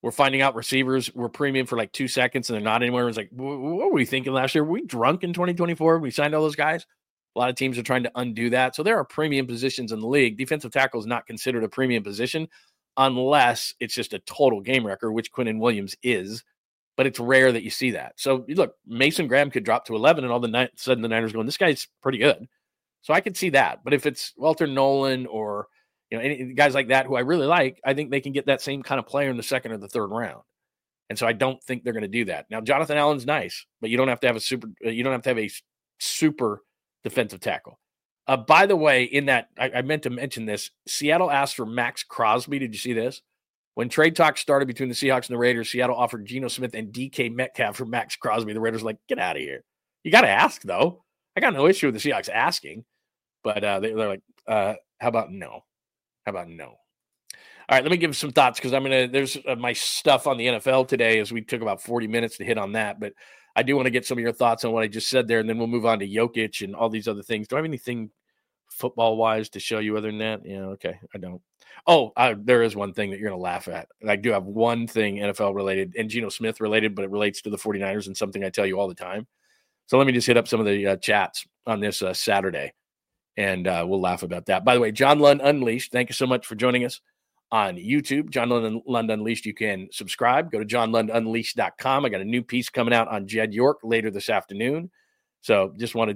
We're finding out receivers were premium for like 2 seconds and they're not anymore. It's like, what were we thinking last year? Were we drunk in 2024? We signed all those guys. A lot of teams are trying to undo that. So there are premium positions in the league. Defensive tackle is not considered a premium position unless it's just a total game wrecker, which Quinnen Williams is. But it's rare that you see that. So look, Mason Graham could drop to 11 and all of a sudden the Niners going, this guy's pretty good. So I could see that. But if it's Walter Nolan or any guys like that who I really like, I think they can get that same kind of player in the second or the third round. And so I don't think they're going to do that. Now, Jonathan Allen's nice, but you don't have to have a super defensive tackle. By the way, in that, I meant to mention this. Seattle asked for Max Crosby. Did you see this? When trade talks started between the Seahawks and the Raiders, Seattle offered Geno Smith and DK Metcalf for Max Crosby. The Raiders were like, get out of here. You got to ask, though. I got no issue with the Seahawks asking. But they're like, how about no? How about no? All right, let me give some thoughts because there's my stuff on the NFL today as we took about 40 minutes to hit on that. But I do want to get some of your thoughts on what I just said there, and then we'll move on to Jokic and all these other things. Do I have anything football-wise to show you other than that? Yeah, okay, I don't. Oh, there is one thing that you're going to laugh at. And I do have one thing NFL-related and Geno Smith-related, but it relates to the 49ers and something I tell you all the time. So let me just hit up some of the chats on this Saturday. And we'll laugh about that. By the way, John Lund Unleashed, thank you so much for joining us on YouTube. John Lund Unleashed, you can subscribe. Go to johnlundunleashed.com. I got a new piece coming out on Jed York later this afternoon. So just wanted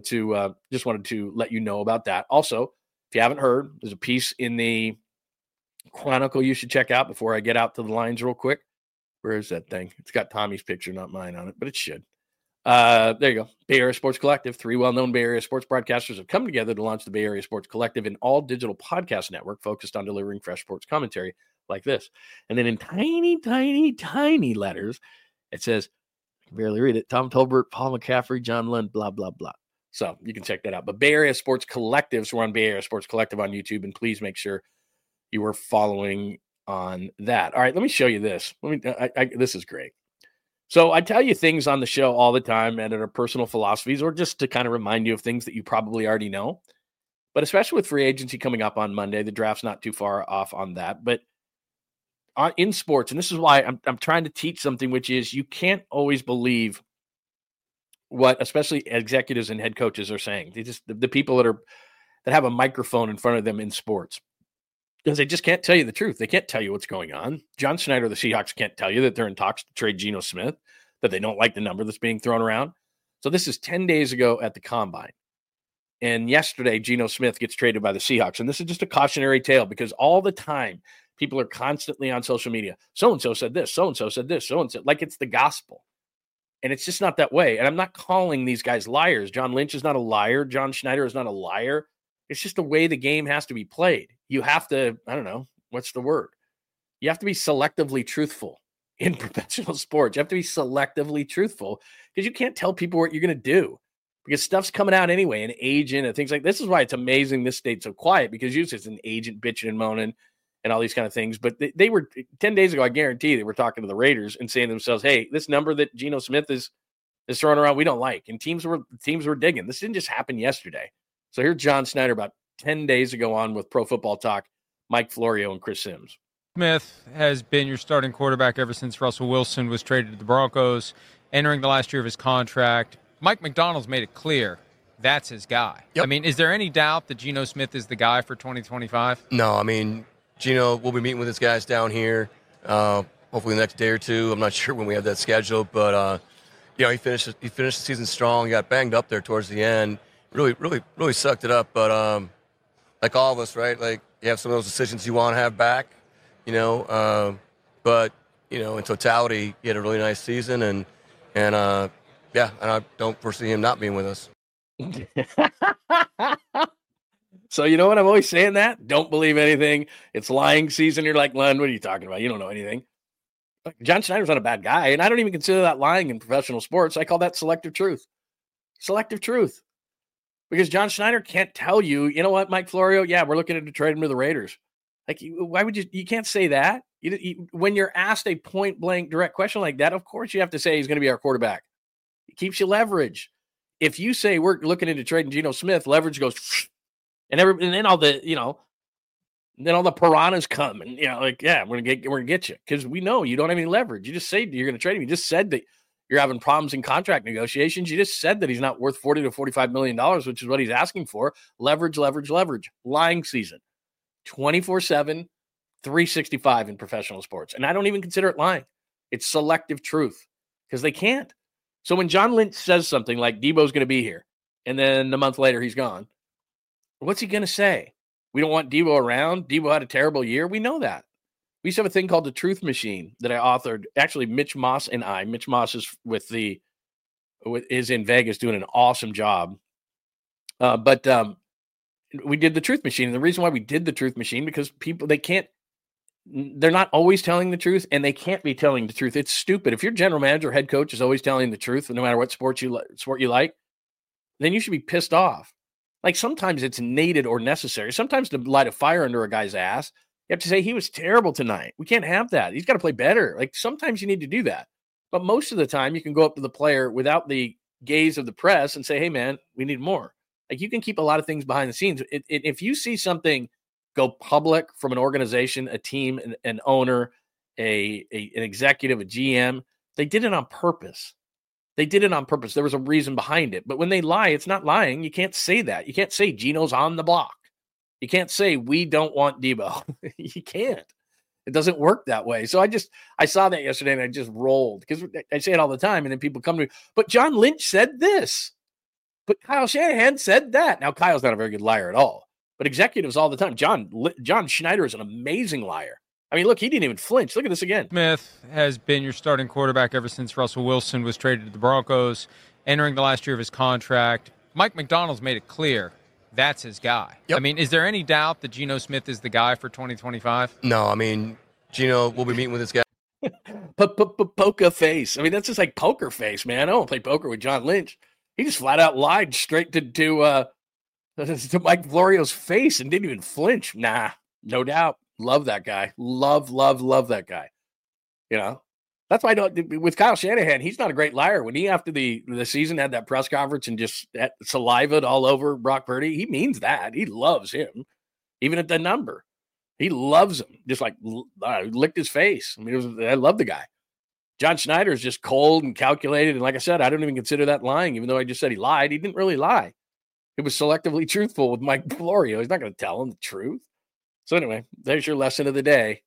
to let you know about that. Also, if you haven't heard, there's a piece in the Chronicle you should check out before I get out to the lines real quick. Where is that thing? It's got Tommy's picture, not mine on it, but it should. There you go. Bay Area Sports Collective. 3 well-known Bay Area sports broadcasters have come together to launch the Bay Area Sports Collective, an all-digital podcast network focused on delivering fresh sports commentary like this. And then in tiny, tiny, tiny letters, it says, I can barely read it, Tom Tolbert, Paul McCaffrey, John Lund, blah, blah, blah. So you can check that out. But Bay Area Sports Collective, so we're on Bay Area Sports Collective on YouTube, and please make sure you are following on that. All right, let me show you this. This is great. So I tell you things on the show all the time and our personal philosophies, or just to kind of remind you of things that you probably already know. But especially with free agency coming up on Monday, the draft's not too far off on that. But in sports, and this is why I'm trying to teach something, which is you can't always believe what especially executives and head coaches are saying. They just the people that have a microphone in front of them in sports. Because they just can't tell you the truth. They can't tell you what's going on. John Schneider, the Seahawks, can't tell you that they're in talks to trade Geno Smith, that they don't like the number that's being thrown around. So this is 10 days ago at the Combine. And yesterday, Geno Smith gets traded by the Seahawks. And this is just a cautionary tale because all the time, people are constantly on social media. So-and-so said this, so-and-so said this, so-and-so. Like it's the gospel. And it's just not that way. And I'm not calling these guys liars. John Lynch is not a liar. John Schneider is not a liar. It's just the way the game has to be played. You have to, I don't know, what's the word? You have to be selectively truthful in professional sports. You have to be selectively truthful because you can't tell people what you're going to do because stuff's coming out anyway, an agent and things like this. Is why it's amazing this state's so quiet because usually it's an agent bitching and moaning and all these kind of things. But they were 10 days ago, I guarantee they were talking to the Raiders and saying to themselves, hey, this number that Geno Smith is throwing around, we don't like. And teams were digging. This didn't just happen yesterday. So here's John Schneider about 10 days ago on with Pro Football Talk, Mike Florio and Chris Sims. Smith has been your starting quarterback ever since Russell Wilson was traded to the Broncos, entering the last year of his contract. Mike McDonald's made it clear that's his guy. Yep. I mean, is there any doubt that Geno Smith is the guy for 2025? No, I mean, Geno, we'll be meeting with his guys down here hopefully the next day or two. I'm not sure when we have that scheduled, but, he finished the season strong. He got banged up there towards the end. Really sucked it up, but like all of us, right? Like you have some of those decisions you want to have back, but in totality, he had a really nice season, and I don't foresee him not being with us. So you know what I'm always saying that? Don't believe anything. It's lying season. You're like, Len, what are you talking about? You don't know anything. John Schneider's not a bad guy, and I don't even consider that lying in professional sports. I call that selective truth. Selective truth. Because John Schneider can't tell you, you know what, Mike Florio? Yeah, we're looking to trade him to the Raiders. Like, why would you can't say that. When you're asked a point blank direct question like that, of course you have to say he's going to be our quarterback. It keeps you leverage. If you say we're looking into trading Geno Smith, leverage goes, and then all the, And then all the piranhas come and, we're going to get you because we know you don't have any leverage. You just say you're going to trade him. You just said that you're having problems in contract negotiations. You just said that he's not worth $40 to $45 million, which is what he's asking for. Leverage. Lying season. 24/7, 365 in professional sports. And I don't even consider it lying. It's selective truth because they can't. So when John Lynch says something like Debo's going to be here and then a month later he's gone, what's he going to say? We don't want Debo around. Debo had a terrible year. We know that. We used to have a thing called the Truth Machine that I authored. Actually, Mitch Moss and I. Mitch Moss is is in Vegas doing an awesome job. But we did the Truth Machine. And the reason why we did the Truth Machine, because people, they're not always telling the truth, and they can't be telling the truth. It's stupid. If your general manager or head coach is always telling the truth, no matter what sport you like, then you should be pissed off. Like sometimes it's needed or necessary. Sometimes to light a fire under a guy's ass, you have to say he was terrible tonight. We can't have that. He's got to play better. Like sometimes you need to do that. But most of the time you can go up to the player without the gaze of the press and say, hey man, we need more. Like you can keep a lot of things behind the scenes. If you see something go public from an organization, a team, an owner, an executive, a GM, they did it on purpose. There was a reason behind it. But when they lie, it's not lying. You can't say that. You can't say Geno's on the block. You can't say we don't want Debo. You can't. It doesn't work that way. So I saw that yesterday and I just rolled because I say it all the time. And then people come to me, but John Lynch said this. But Kyle Shanahan said that. Now, Kyle's not a very good liar at all. But executives all the time. John Schneider is an amazing liar. I mean, look, he didn't even flinch. Look at this again. Smith has been your starting quarterback ever since Russell Wilson was traded to the Broncos, entering the last year of his contract. Mike McDonald's made it clear that's his guy. Yep. I mean, is there any doubt that Geno Smith is the guy for 2025? No, I mean, Geno will be meeting with this guy. Poker face. I mean, that's just like poker face, man. I don't play poker with John Lynch. He just flat out lied straight to Mike Florio's face and didn't even flinch. Nah, no doubt. Love that guy. Love that guy. That's why I don't. With Kyle Shanahan, he's not a great liar. When he, after the season, had that press conference and just salivated all over Brock Purdy, he means that. He loves him, even at the number. He loves him. Just like licked his face. I mean, I love the guy. John Schneider is just cold and calculated. And like I said, I don't even consider that lying, even though I just said he lied. He didn't really lie. He was selectively truthful with Mike Florio. He's not going to tell him the truth. So anyway, there's your lesson of the day.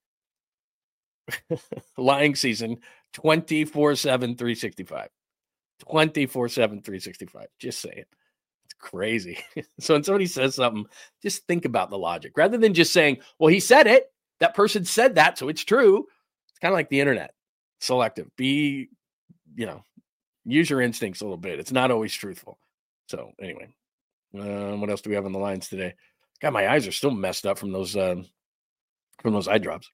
Lying season, 24/7, 365. 24/7, 365. Just say it. It's crazy. So when somebody says something, just think about the logic. Rather than just saying, well, he said it. That person said that, so it's true. It's kind of like the internet. Selective. Use your instincts a little bit. It's not always truthful. So anyway, what else do we have on the lines today? God, my eyes are still messed up from those eye drops.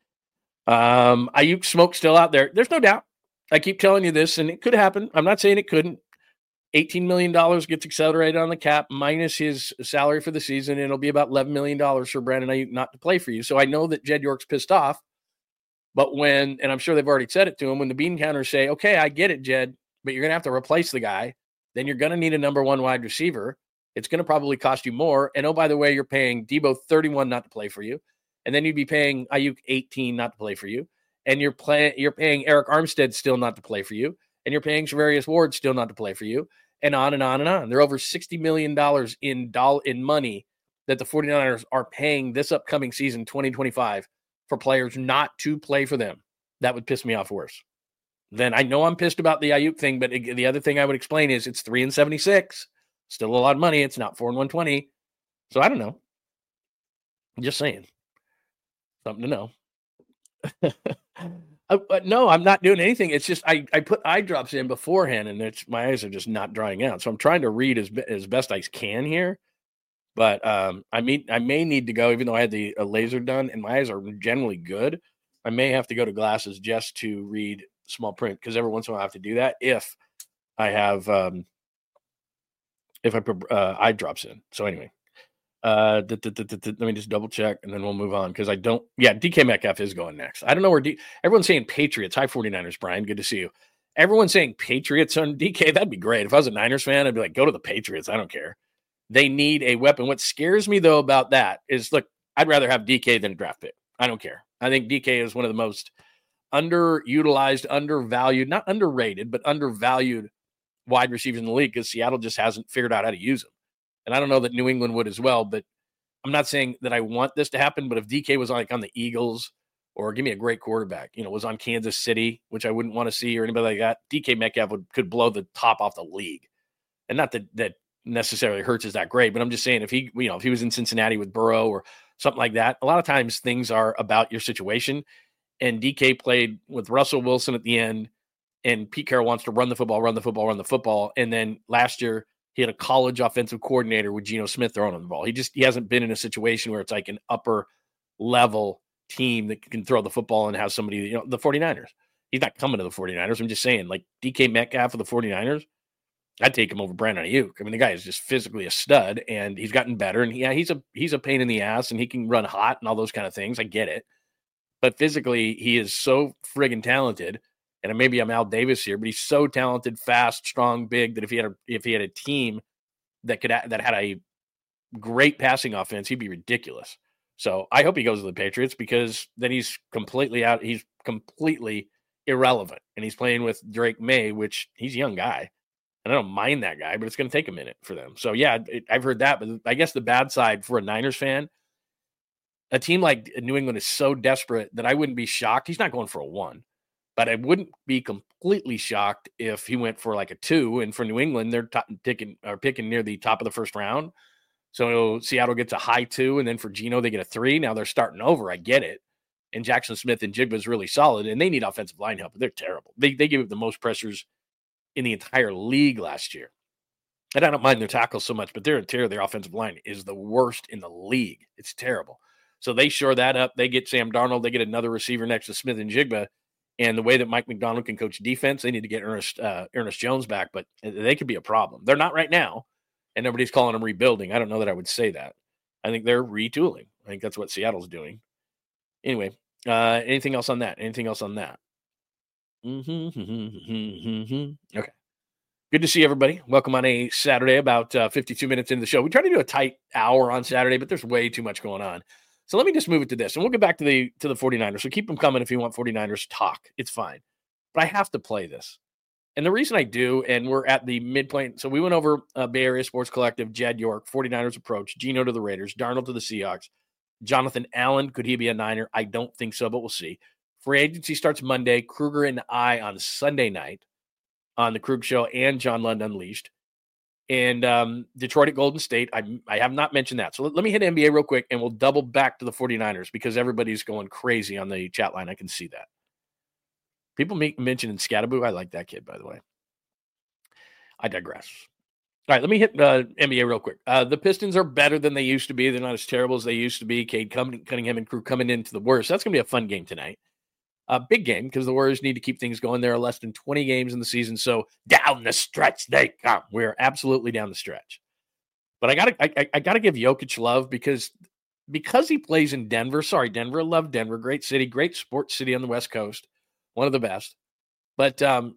Ayuk smoke still out there. There's no doubt. I keep telling you this, and it could happen. I'm not saying it couldn't. $18 million gets accelerated on the cap minus his salary for the season. And it'll be about $11 million for Brandon Ayuk not to play for you. So I know that Jed York's pissed off. But and I'm sure they've already said it to him, when the bean counters say, okay, I get it, Jed, but you're going to have to replace the guy. Then you're going to need a number one wide receiver. It's going to probably cost you more. And oh, by the way, you're paying Debo $31 not to play for you. And then you'd be paying Ayuk $18 not to play for you. And you're paying Eric Armstead still not to play for you. And you're paying Charvarius Ward still not to play for you. And on and on and on. They're over $60 million in money that the 49ers are paying this upcoming season, 2025, for players not to play for them. That would piss me off worse. Then I know I'm pissed about the Ayuk thing, but the other thing I would explain is it's 3-76. Still a lot of money. It's not 4-120. So I don't know. I'm just saying. Something to know. No, I'm not doing anything. It's just I put eye drops in beforehand, and my eyes are just not drying out. So I'm trying to read as best I can here. But I may need to go, even though I had a laser done, and my eyes are generally good. I may have to go to glasses just to read small print, because every once in a while I have to do that if I have if I put eye drops in. So anyway, let me just double check, and then we'll move on, because I don't. Yeah, DK Metcalf is going next. I don't know where everyone's saying Patriots. Hi, 49ers, Brian. Good to see you. Everyone's saying Patriots on DK. That'd be great. If I was a Niners fan, I'd be like, go to the Patriots. I don't care. They need a weapon. What scares me, though, about that is, look, I'd rather have DK than a draft pick. I don't care. I think DK is one of the most underutilized, undervalued, not underrated, but undervalued wide receivers in the league because Seattle just hasn't figured out how to use them. And I don't know that New England would as well, but I'm not saying that I want this to happen, but if DK was like on the Eagles or give me a great quarterback, was on Kansas City, which I wouldn't want to see or anybody like that, DK Metcalf could blow the top off the league. And not that necessarily Hurts is that great, but I'm just saying if he was in Cincinnati with Burrow or something like that, a lot of times things are about your situation. And DK played with Russell Wilson at the end, and Pete Carroll wants to run the football. And then last year he had a college offensive coordinator with Geno Smith throwing on the ball. He hasn't been in a situation where it's like an upper level team that can throw the football and have somebody, the 49ers. He's not coming to the 49ers. I'm just saying, like DK Metcalf for the 49ers, I'd take him over Brandon Ayuk. I mean, the guy is just physically a stud, and he's gotten better. And he's a pain in the ass, and he can run hot and all those kind of things. I get it. But physically, he is so friggin' talented. And maybe I'm Al Davis here, but he's so talented, fast, strong, big that if he had a team that had a great passing offense, he'd be ridiculous. So I hope he goes to the Patriots because then he's completely out. He's completely irrelevant, and he's playing with Drake May, which he's a young guy, and I don't mind that guy, but it's going to take a minute for them. So yeah, I've heard that, but I guess the bad side for a Niners fan, a team like New England is so desperate that I wouldn't be shocked. He's not going for a 1. But I wouldn't be completely shocked if he went for like a 2. And for New England, they're picking near the top of the first round. So Seattle gets a high 2, and then for Geno, they get a 3. Now they're starting over. I get it. And Jackson Smith and Jigba is really solid, and they need offensive line help. But they're terrible. They give up the most pressures in the entire league last year. And I don't mind their tackles so much, but their interior, their offensive line is the worst in the league. It's terrible. So they shore that up. They get Sam Darnold. They get another receiver next to Smith and Jigba. And the way that Mike Macdonald can coach defense, they need to get Ernest Jones back, but they could be a problem. They're not right now, and nobody's calling them rebuilding. I don't know that I would say that. I think they're retooling. I think that's what Seattle's doing. Anyway, anything else on that? Okay. Good to see everybody. Welcome on a Saturday, about 52 minutes into the show. We try to do a tight hour on Saturday, but there's way too much going on. So let me just move it to this, and we'll get back to the 49ers. So keep them coming if you want 49ers talk. It's fine. But I have to play this. And the reason I do, and we're at the midpoint, so we went over Bay Area Sports Collective, Jed York, 49ers approach, Geno to the Raiders, Darnold to the Seahawks, Jonathan Allen, could he be a Niner? I don't think so, but we'll see. Free agency starts Monday, Kruger and I on Sunday night on the Krug Show and John Lund Unleashed. And Detroit at Golden State, I have not mentioned that. So let me hit NBA real quick, and we'll double back to the 49ers because everybody's going crazy on the chat line. I can see that. People mention in Scattaboo. I like that kid, by the way. I digress. All right, let me hit NBA real quick. The Pistons are better than they used to be. They're not as terrible as they used to be. Cade Cunningham and crew coming into the worst. That's going to be a fun game tonight. A big game because the Warriors need to keep things going. There are less than 20 games in the season, so down the stretch they come. We're absolutely down the stretch. But I gotta give Jokic love because he plays in Denver. Sorry, Denver. I love Denver. Great city, great sports city on the West Coast. One of the best. But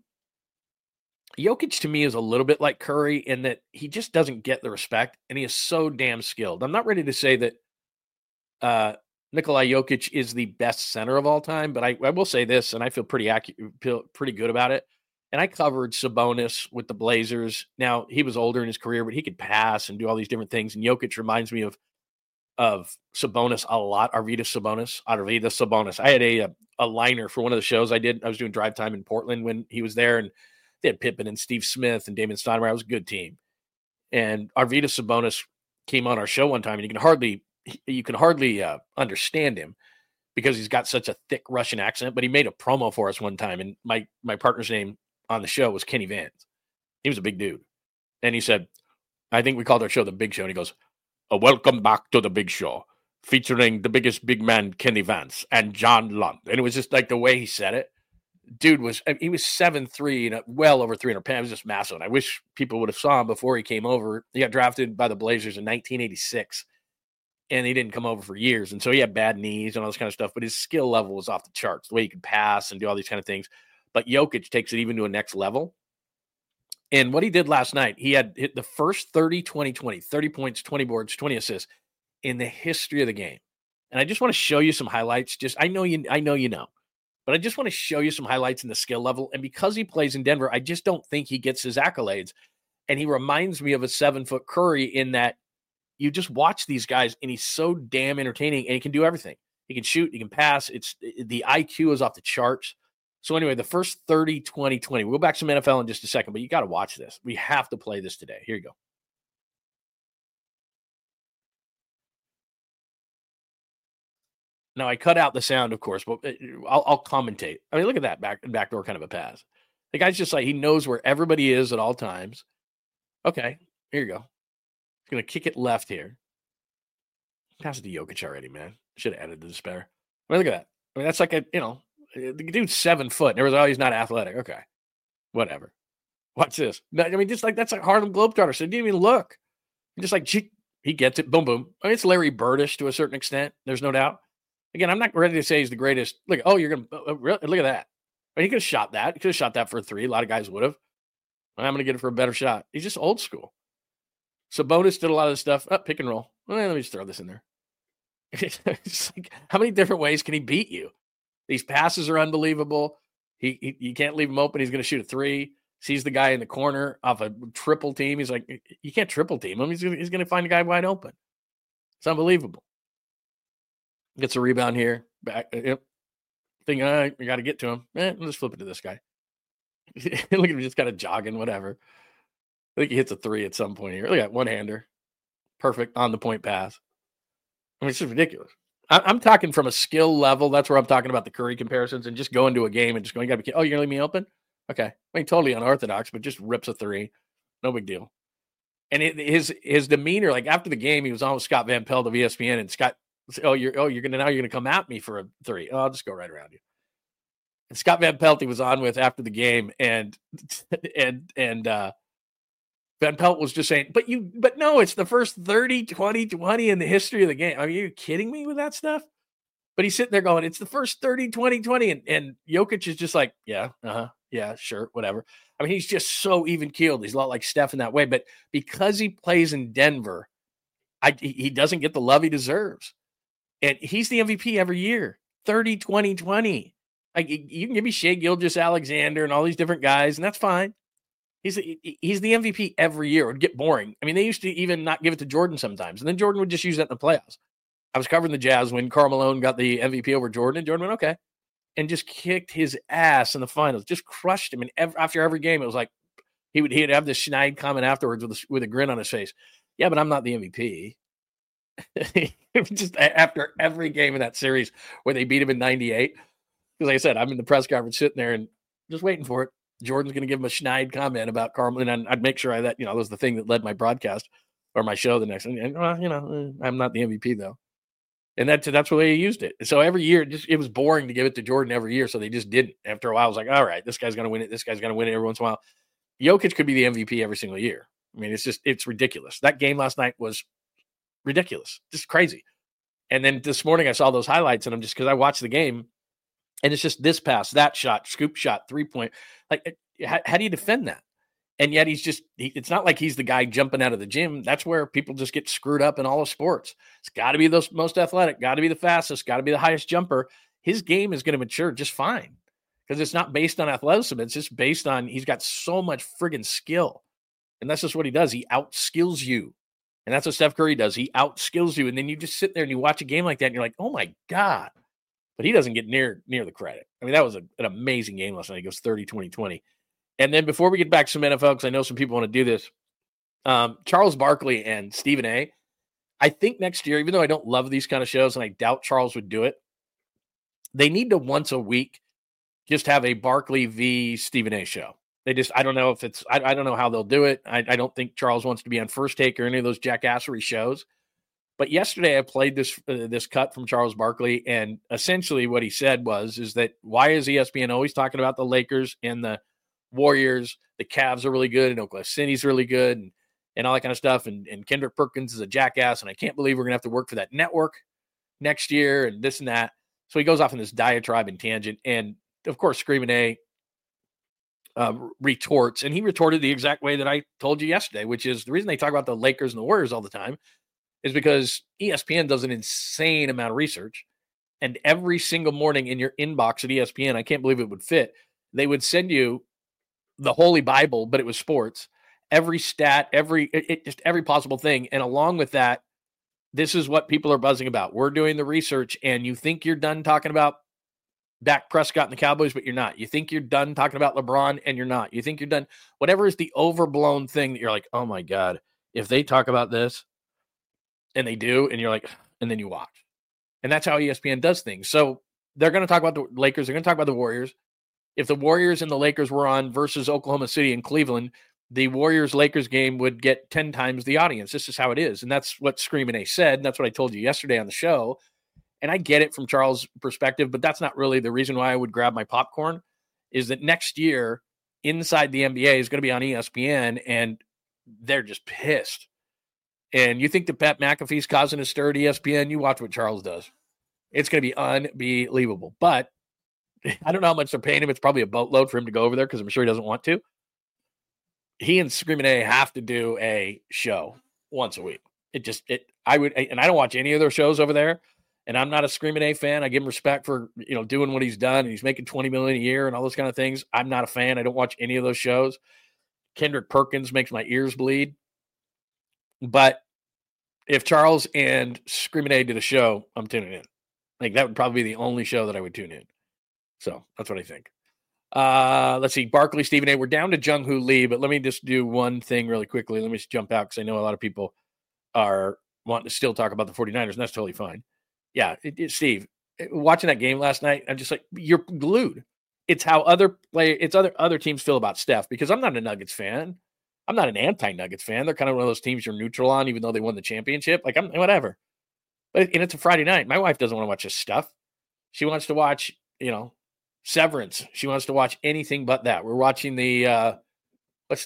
Jokic to me is a little bit like Curry in that he just doesn't get the respect, and he is so damn skilled. I'm not ready to say that Nikola Jokic is the best center of all time, but I will say this, and I feel pretty good about it. And I covered Sabonis with the Blazers. Now, he was older in his career, but he could pass and do all these different things. And Jokic reminds me of Sabonis a lot, Arvydas Sabonis. I had a liner for one of the shows I did. I was doing Drive Time in Portland when he was there, and they had Pippen and Steve Smith and Damon Stoudemire. It was a good team. And Arvydas Sabonis came on our show one time, and you can hardly understand him because he's got such a thick Russian accent, but he made a promo for us one time. And my partner's name on the show was Kenny Vance. He was a big dude. And he said, I think we called our show The Big Show. And he goes, welcome back to The Big Show, featuring the biggest big man, Kenny Vance, and John Lund. And it was just like the way he said it. Dude was 7'3" and well over 300 pounds. He was just massive. And I wish people would have saw him before he came over. He got drafted by the Blazers in 1986. And he didn't come over for years. And so he had bad knees and all this kind of stuff, but his skill level was off the charts, the way he could pass and do all these kind of things. But Jokic takes it even to a next level. And what he did last night, he had hit the first 30 points, 20 boards, 20 assists in the history of the game. And I just want to show you some highlights. I know you know, but I just want to show you some highlights in the skill level. And because he plays in Denver, I just don't think he gets his accolades. And he reminds me of a 7-foot Curry in that you just watch these guys and he's so damn entertaining and he can do everything. He can shoot, he can pass. The IQ is off the charts. So anyway, the first 30, 20, 20. We'll go back to some NFL in just a second, but you got to watch this. We have to play this today. Here you go. Now, I cut out the sound, of course, but I'll commentate. I mean, look at that backdoor kind of a pass. The guy's just like, he knows where everybody is at all times. Okay, here you go. He's going to kick it left here. Pass it to Jokic already, man. Should have added the despair. I mean, look at that. I mean, that's like the dude's 7 foot. And there was, oh, he's not athletic. Okay, whatever. Watch this. I mean, just like that's like Harlem Globetrotters. So he didn't even look. Just like, he gets it. Boom, boom. I mean, it's Larry Birdish to a certain extent. There's no doubt. Again, I'm not ready to say he's the greatest. Look, you're going to look at that. I mean, he could have shot that. He could have shot that for a 3. A lot of guys would have. I'm going to get it for a better shot. He's just old school. Sabonis did a lot of this stuff. Pick and roll. Well, let me just throw this in there. It's like, how many different ways can he beat you? These passes are unbelievable. You can't leave him open. He's going to shoot a 3. Sees the guy in the corner off a triple team. He's like, you can't triple team him. He's going to find a guy wide open. It's unbelievable. Gets a rebound here. Back. Yep. Think, you got to get to him. Let's just flip it to this guy. Look at him just kind of jogging, whatever. I think he hits a 3 at some point here. Look at that one-hander. Perfect on the point pass. I mean, it's just ridiculous. I'm talking from a skill level. That's where I'm talking about the Curry comparisons and just going to a game and just going, you're going to leave me open? Okay. I mean, totally unorthodox, but just rips a 3. No big deal. And his demeanor, like after the game, he was on with Scott Van Pelt of ESPN, and Scott said, you're gonna come at me for a 3. Oh, I'll just go right around you. And Scott Van Pelt he was on with after the game, and Van Pelt was just saying, but no, it's the first 30, 20, 20 in the history of the game. I mean, are you kidding me with that stuff? But he's sitting there going, it's the first 30, 20, 20. And Jokic is just like, yeah, sure, whatever. I mean, he's just so even keeled. He's a lot like Steph in that way. But because he plays in Denver, he doesn't get the love he deserves. And he's the MVP every year, 30, 20, 20. Like, you can give me Shai Gilgeous-Alexander and all these different guys, and that's fine. He's the MVP every year. It would get boring. I mean, they used to even not give it to Jordan sometimes, and then Jordan would just use that in the playoffs. I was covering the Jazz when Karl Malone got the MVP over Jordan, and Jordan went, okay, and just kicked his ass in the finals, just crushed him. And after every game, it was like he'd have this Schneid comment afterwards with a grin on his face. Yeah, but I'm not the MVP. Just after every game in that series where they beat him in 98, because like I said, I'm in the press conference sitting there and just waiting for it. Jordan's going to give him a Schneid comment about Karl, and I'd make sure that was the thing that led my broadcast or my show the next. And I'm not the MVP though, and that's the way he used it. So every year, it was boring to give it to Jordan every year, so they just didn't. After a while, I was like, all right, this guy's going to win it. This guy's going to win it every once in a while. Jokic could be the MVP every single year. I mean, it's ridiculous. That game last night was ridiculous, just crazy. And then this morning, I saw those highlights, and I'm just because I watched the game. And it's just this pass, that shot, scoop shot, 3-point. Like, how do you defend that? And yet it's not like he's the guy jumping out of the gym. That's where people just get screwed up in all of sports. It's got to be the most athletic, got to be the fastest, got to be the highest jumper. His game is going to mature just fine because it's not based on athleticism. It's just based on he's got so much friggin' skill. And that's just what he does. He outskills you. And that's what Steph Curry does. He outskills you. And then you just sit there and you watch a game like that and you're like, oh, my God. But he doesn't get near the credit. I mean, that was an amazing game last night. He goes 30, 20, 20. And then before we get back to some NFL, because I know some people want to do this, Charles Barkley and Stephen A., I think next year, even though I don't love these kind of shows and I doubt Charles would do it, they need to once a week just have a Barkley v. Stephen A. show. I don't know if it's, I don't know how they'll do it. I don't think Charles wants to be on First Take or any of those jackassery shows. But yesterday I played this cut from Charles Barkley, and essentially what he said is that why is ESPN always talking about the Lakers and the Warriors? The Cavs are really good, and Oklahoma City's really good, and all that kind of stuff. And Kendrick Perkins is a jackass, and I can't believe we're going to have to work for that network next year and this and that. So he goes off in this diatribe and tangent, and of course, Screaming A retorts, and he retorted the exact way that I told you yesterday, which is the reason they talk about the Lakers and the Warriors all the time is because ESPN does an insane amount of research. And every single morning in your inbox at ESPN, I can't believe it would fit, they would send you the Holy Bible, but it was sports, every stat, just every possible thing. And along with that, this is what people are buzzing about. We're doing the research, and you think you're done talking about Dak Prescott and the Cowboys, but you're not. You think you're done talking about LeBron, and you're not. You think you're done. Whatever is the overblown thing that you're like, oh my God, if they talk about this, and they do, and you're like, and then you watch. And that's how ESPN does things. So they're going to talk about the Lakers. They're going to talk about the Warriors. If the Warriors and the Lakers were on versus Oklahoma City and Cleveland, the Warriors-Lakers game would get 10 times the audience. This is how it is. And that's what Screamin' A said. And that's what I told you yesterday on the show. And I get it from Charles' perspective, but that's not really the reason why I would grab my popcorn, is that next year, Inside the NBA is going to be on ESPN, and they're just pissed. And you think that Pat McAfee's causing a stir at ESPN, you watch what Charles does. It's going to be unbelievable. But I don't know how much they're paying him. It's probably a boatload for him to go over there because I'm sure he doesn't want to. He and Screamin' A have to do a show once a week. And I don't watch any of their shows over there. And I'm not a Screamin' A fan. I give him respect for, doing what he's done. And he's making $20 million a year and all those kind of things. I'm not a fan. I don't watch any of those shows. Kendrick Perkins makes my ears bleed. But if Charles and Screamin' A did a show, I'm tuning in. Like, that would probably be the only show that I would tune in. So that's what I think. Let's see. Barkley, Stephen A. We're down to Jung-Hoo Lee, but let me just do one thing really quickly. Let me just jump out because I know a lot of people are wanting to still talk about the 49ers, and that's totally fine. Yeah, Steve, watching that game last night, I'm just like, you're glued. It's how other teams feel about Steph, because I'm not a Nuggets fan. I'm not an anti-Nuggets fan. They're kind of one of those teams you're neutral on, even though they won the championship. Like, I'm whatever. And it's a Friday night. My wife doesn't want to watch this stuff. She wants to watch, Severance. She wants to watch anything but that. We're watching what's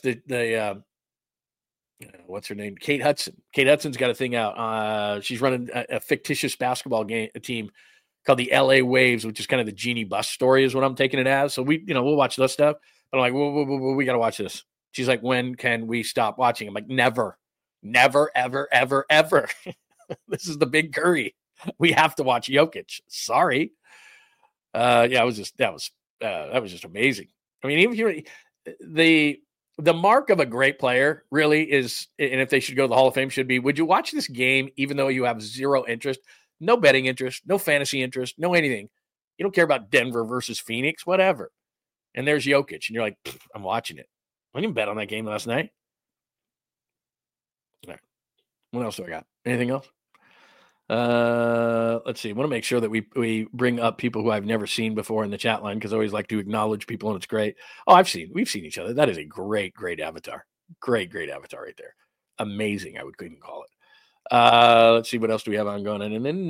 her name? Kate Hudson. Kate Hudson's got a thing out. She's running a fictitious basketball team called the LA Waves, which is kind of the Jeannie Buss story is what I'm taking it as. So we'll watch this stuff. But I'm like, whoa, we got to watch this. She's like, when can we stop watching? I'm like, never, ever, ever, ever. This is the big Curry. We have to watch Jokic. Sorry. That was just amazing. I mean, even the mark of a great player really is, and if they should go to the Hall of Fame, should be, would you watch this game even though you have zero interest, no betting interest, no fantasy interest, no anything? You don't care about Denver versus Phoenix, whatever. And there's Jokic, and you're like, I'm watching it. I didn't bet on that game last night. All right. What else do I got? Anything else? Let's see. I want to make sure that we bring up people who I've never seen before in the chat line, because I always like to acknowledge people, and it's great. Oh, we've seen each other. That is a great avatar. Great avatar right there. Amazing, I would even call it. Let's see, what else do we have on going?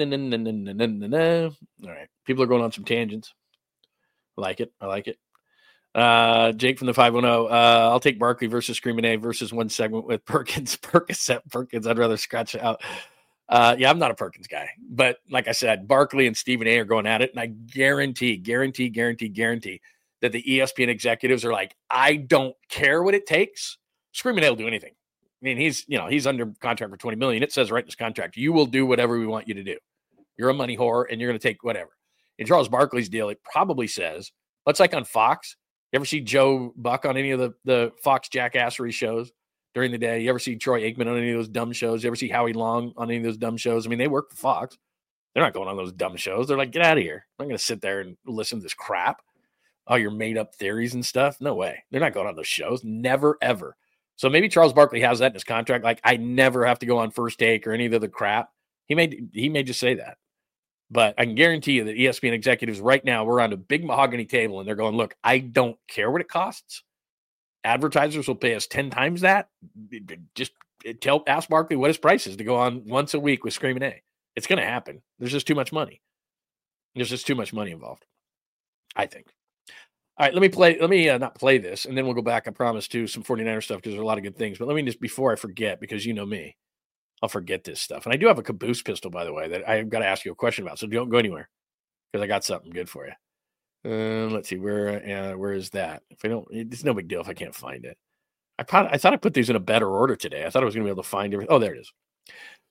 All right. People are going on some tangents. I like it. Jake from the 510. I'll take Barkley versus Screamin' A versus one segment with Perkins. I'd rather scratch it out. I'm not a Perkins guy, but like I said, Barkley and Stephen A are going at it, and I guarantee that the ESPN executives are like, I don't care what it takes. Screamin' A will do anything. I mean, he's under contract for $20 million. It says right in his contract, you will do whatever we want you to do. You're a money whore, and you're going to take whatever. In Charles Barkley's deal, it probably says, it's like on Fox. You ever see Joe Buck on any of the Fox jackassery shows during the day? You ever see Troy Aikman on any of those dumb shows? You ever see Howie Long on any of those dumb shows? I mean, they work for Fox. They're not going on those dumb shows. They're like, get out of here. I'm not going to sit there and listen to this crap. All your made up theories and stuff. No way. They're not going on those shows. Never, ever. So maybe Charles Barkley has that in his contract. Like, I never have to go on First Take or any of the other crap. He may just say that. But I can guarantee you that ESPN executives right now, we're on a big mahogany table, and they're going, look, I don't care what it costs. Advertisers will pay us 10 times that. Just ask Barkley what his price is to go on once a week with Screamin' A. It's going to happen. There's just too much money. There's just too much money involved, I think. All right, let me not play this, and then we'll go back, I promise, to some 49er stuff, because there's a lot of good things. But let me just, before I forget, because you know me, I'll forget this stuff. And I do have a Caboose pistol, by the way, that I've got to ask you a question about. So don't go anywhere, because I got something good for you. Let's see, where is that? If I don't, it's no big deal if I can't find it. I thought I put these in a better order today. I thought I was going to be able to find everything. Oh, there it is.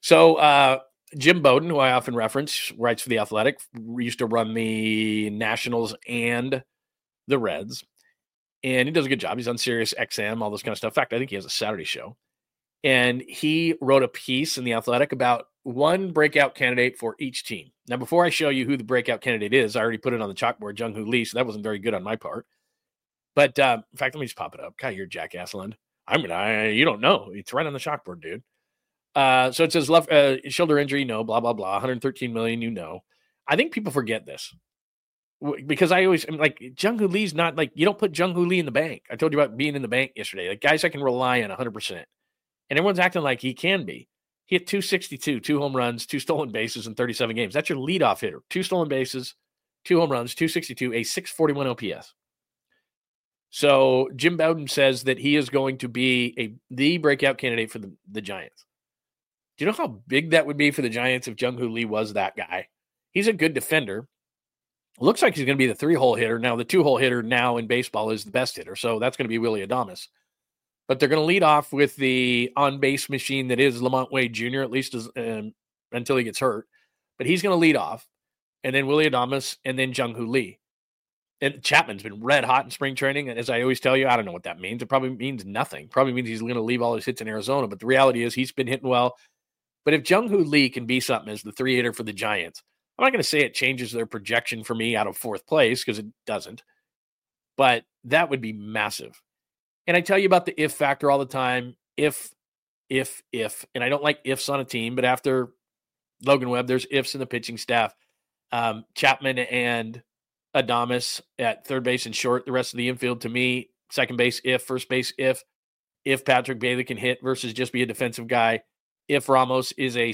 So Jim Bowden, who I often reference, writes for The Athletic, used to run the Nationals and the Reds. And he does a good job. He's on Sirius XM, all this kind of stuff. In fact, I think he has a Saturday show. And he wrote a piece in The Athletic about one breakout candidate for each team. Now, before I show you who the breakout candidate is, I already put it on the chalkboard, Jung-Hoo Lee, so that wasn't very good on my part. But in fact, let me just pop it up. God, you're a jackass, Lund. You don't know. It's right on the chalkboard, dude. So it says left shoulder injury, no, blah, blah, blah. 113 million, you know. I think people forget this. Because I'm like, Jung-Hoo Lee's not like, you don't put Jung-Hoo Lee in the bank. I told you about being in the bank yesterday. Like guys I can rely on 100%. And everyone's acting like he can be. He hit 262, 2 home runs, 2 stolen bases in 37 games. That's your leadoff hitter. 2 stolen bases, 2 home runs, 262, a 641 OPS. So Jim Bowden says that he is going to be the breakout candidate for the Giants. Do you know how big that would be for the Giants if Jung-Hoo Lee was that guy? He's a good defender. Looks like he's going to be the 3-hole hitter. Now, the 2-hole hitter now in baseball is the best hitter, so that's going to be Willy Adames. But they're going to lead off with the on-base machine that is Lamont Wade Jr., at least until he gets hurt. But he's going to lead off, and then Willy Adames, and then Jung-Hoo Lee. And Chapman's been red hot in spring training, and as I always tell you, I don't know what that means. It probably means nothing. Probably means he's going to leave all his hits in Arizona, but the reality is he's been hitting well. But if Jung-Hoo Lee can be something as the 3-hitter for the Giants, I'm not going to say it changes their projection for me out of 4th place because it doesn't, but that would be massive. And I tell you about the if factor all the time. If, and I don't like ifs on a team, but after Logan Webb, there's ifs in the pitching staff. Chapman and Adames at third base and short, the rest of the infield to me, second base, if, first base, if Patrick Bailey can hit versus just be a defensive guy, if Ramos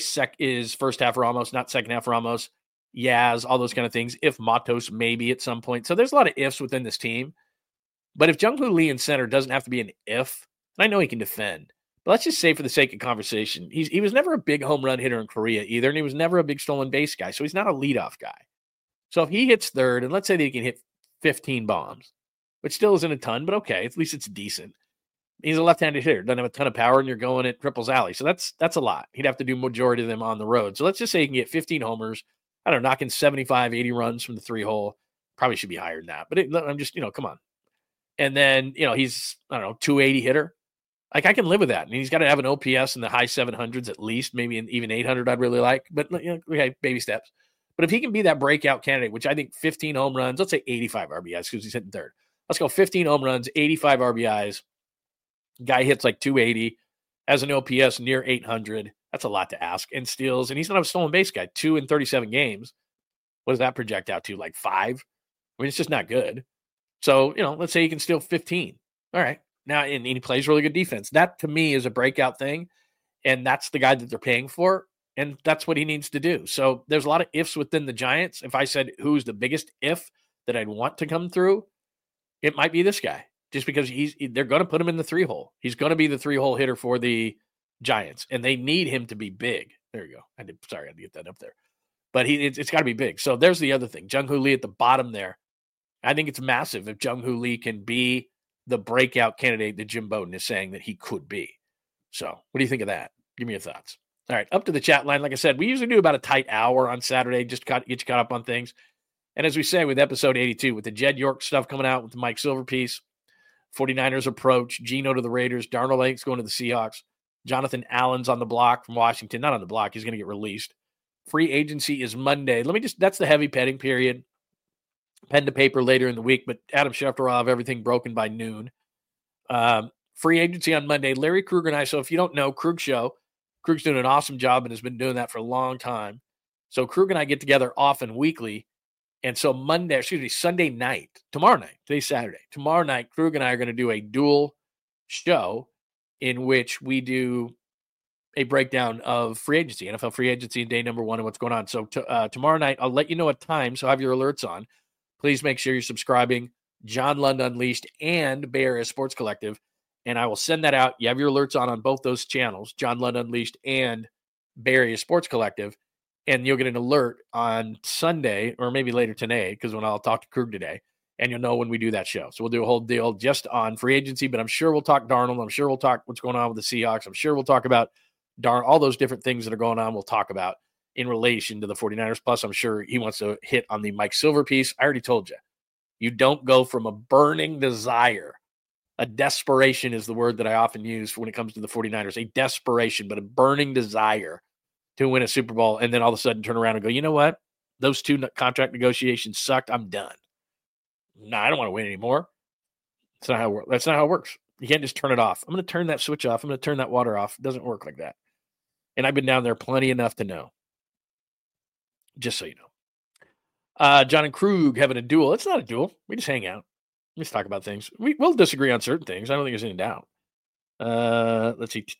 is first half Ramos, not second half Ramos, Yaz, all those kind of things. If Matos maybe at some point. So there's a lot of ifs within this team. But if Jung-Hoo Lee in center doesn't have to be an if, and I know he can defend, but let's just say for the sake of conversation, he was never a big home run hitter in Korea either, and he was never a big stolen base guy, so he's not a leadoff guy. So if he hits third, and let's say that he can hit 15 bombs, which still isn't a ton, but okay, at least it's decent. He's a left-handed hitter, doesn't have a ton of power, and you're going at triples alley. So that's a lot. He'd have to do majority of them on the road. So let's just say he can get 15 homers, I don't know, knocking 75, 80 runs from the 3-hole. Probably should be higher than that. But I'm just, come on. And then, he's, 280 hitter. Like, I can live with that. And he's got to have an OPS in the high 700s at least, maybe even 800 I'd really like. But, okay, baby steps. But if he can be that breakout candidate, which I think 15 home runs, let's say 85 RBIs because he's hitting third. Let's go 15 home runs, 85 RBIs. Guy hits like 280, has an OPS near 800. That's a lot to ask. And steals. And he's not a stolen base guy. 2 in 37 games. What does that project out to? Like 5? I mean, it's just not good. So, let's say he can steal 15. All right. Now, and he plays really good defense. That, to me, is a breakout thing. And that's the guy that they're paying for. And that's what he needs to do. So there's a lot of ifs within the Giants. If I said who's the biggest if that I'd want to come through, it might be this guy. Just because they're going to put him in the 3-hole. He's going to be the 3-hole hitter for the Giants. And they need him to be big. There you go. I had to get that up there. But it's got to be big. So there's the other thing. Jung-Hoo Lee at the bottom there. I think it's massive if Jung-Hoo Lee can be the breakout candidate that Jim Bowden is saying that he could be. So what do you think of that? Give me your thoughts. All right, up to the chat line. Like I said, we usually do about a tight hour on Saturday just to get you caught up on things. And as we say with episode 82, with the Jed York stuff coming out with the Mike Silver piece, 49ers approach, Geno to the Raiders, Darnold Lake's going to the Seahawks, Jonathan Allen's on the block from Washington. Not on the block. He's going to get released. Free agency is Monday. That's the heavy petting period. Pen to paper later in the week, but Adam Schefter will have everything broken by noon. Free agency on Monday. Larry Krug and I, so if you don't know, Krug Show, Krug's doing an awesome job and has been doing that for a long time. So Krug and I get together often weekly. And so Sunday night, tomorrow night, today's Saturday, tomorrow night, Krug and I are going to do a dual show in which we do a breakdown of free agency, NFL free agency, day number 1 and what's going on. So tomorrow night, I'll let you know at time, so have your alerts on. Please make sure you're subscribing, John Lund Unleashed and Bay Area Sports Collective, and I will send that out. You have your alerts on both those channels, John Lund Unleashed and Bay Area Sports Collective, and you'll get an alert on Sunday or maybe later today because when I'll talk to Krug today, and you'll know when we do that show. So we'll do a whole deal just on free agency, but I'm sure we'll talk Darnold. I'm sure we'll talk what's going on with the Seahawks. I'm sure we'll talk about all those different things that are going on we'll talk about in relation to the 49ers. Plus, I'm sure he wants to hit on the Mike Silver piece. I already told you. You don't go from a burning desire. A desperation is the word that I often use when it comes to the 49ers. A desperation, but a burning desire to win a Super Bowl, and then all of a sudden turn around and go, you know what? Those 2 contract negotiations sucked. I'm done. No, I don't want to win anymore. That's not how it works. You can't just turn it off. I'm going to turn that switch off. I'm going to turn that water off. It doesn't work like that. And I've been down there plenty enough to know. Just so you know. John and Krug having a duel. It's not a duel. We just hang out. We just talk about things. We'll disagree on certain things. I don't think there's any doubt. Let's see.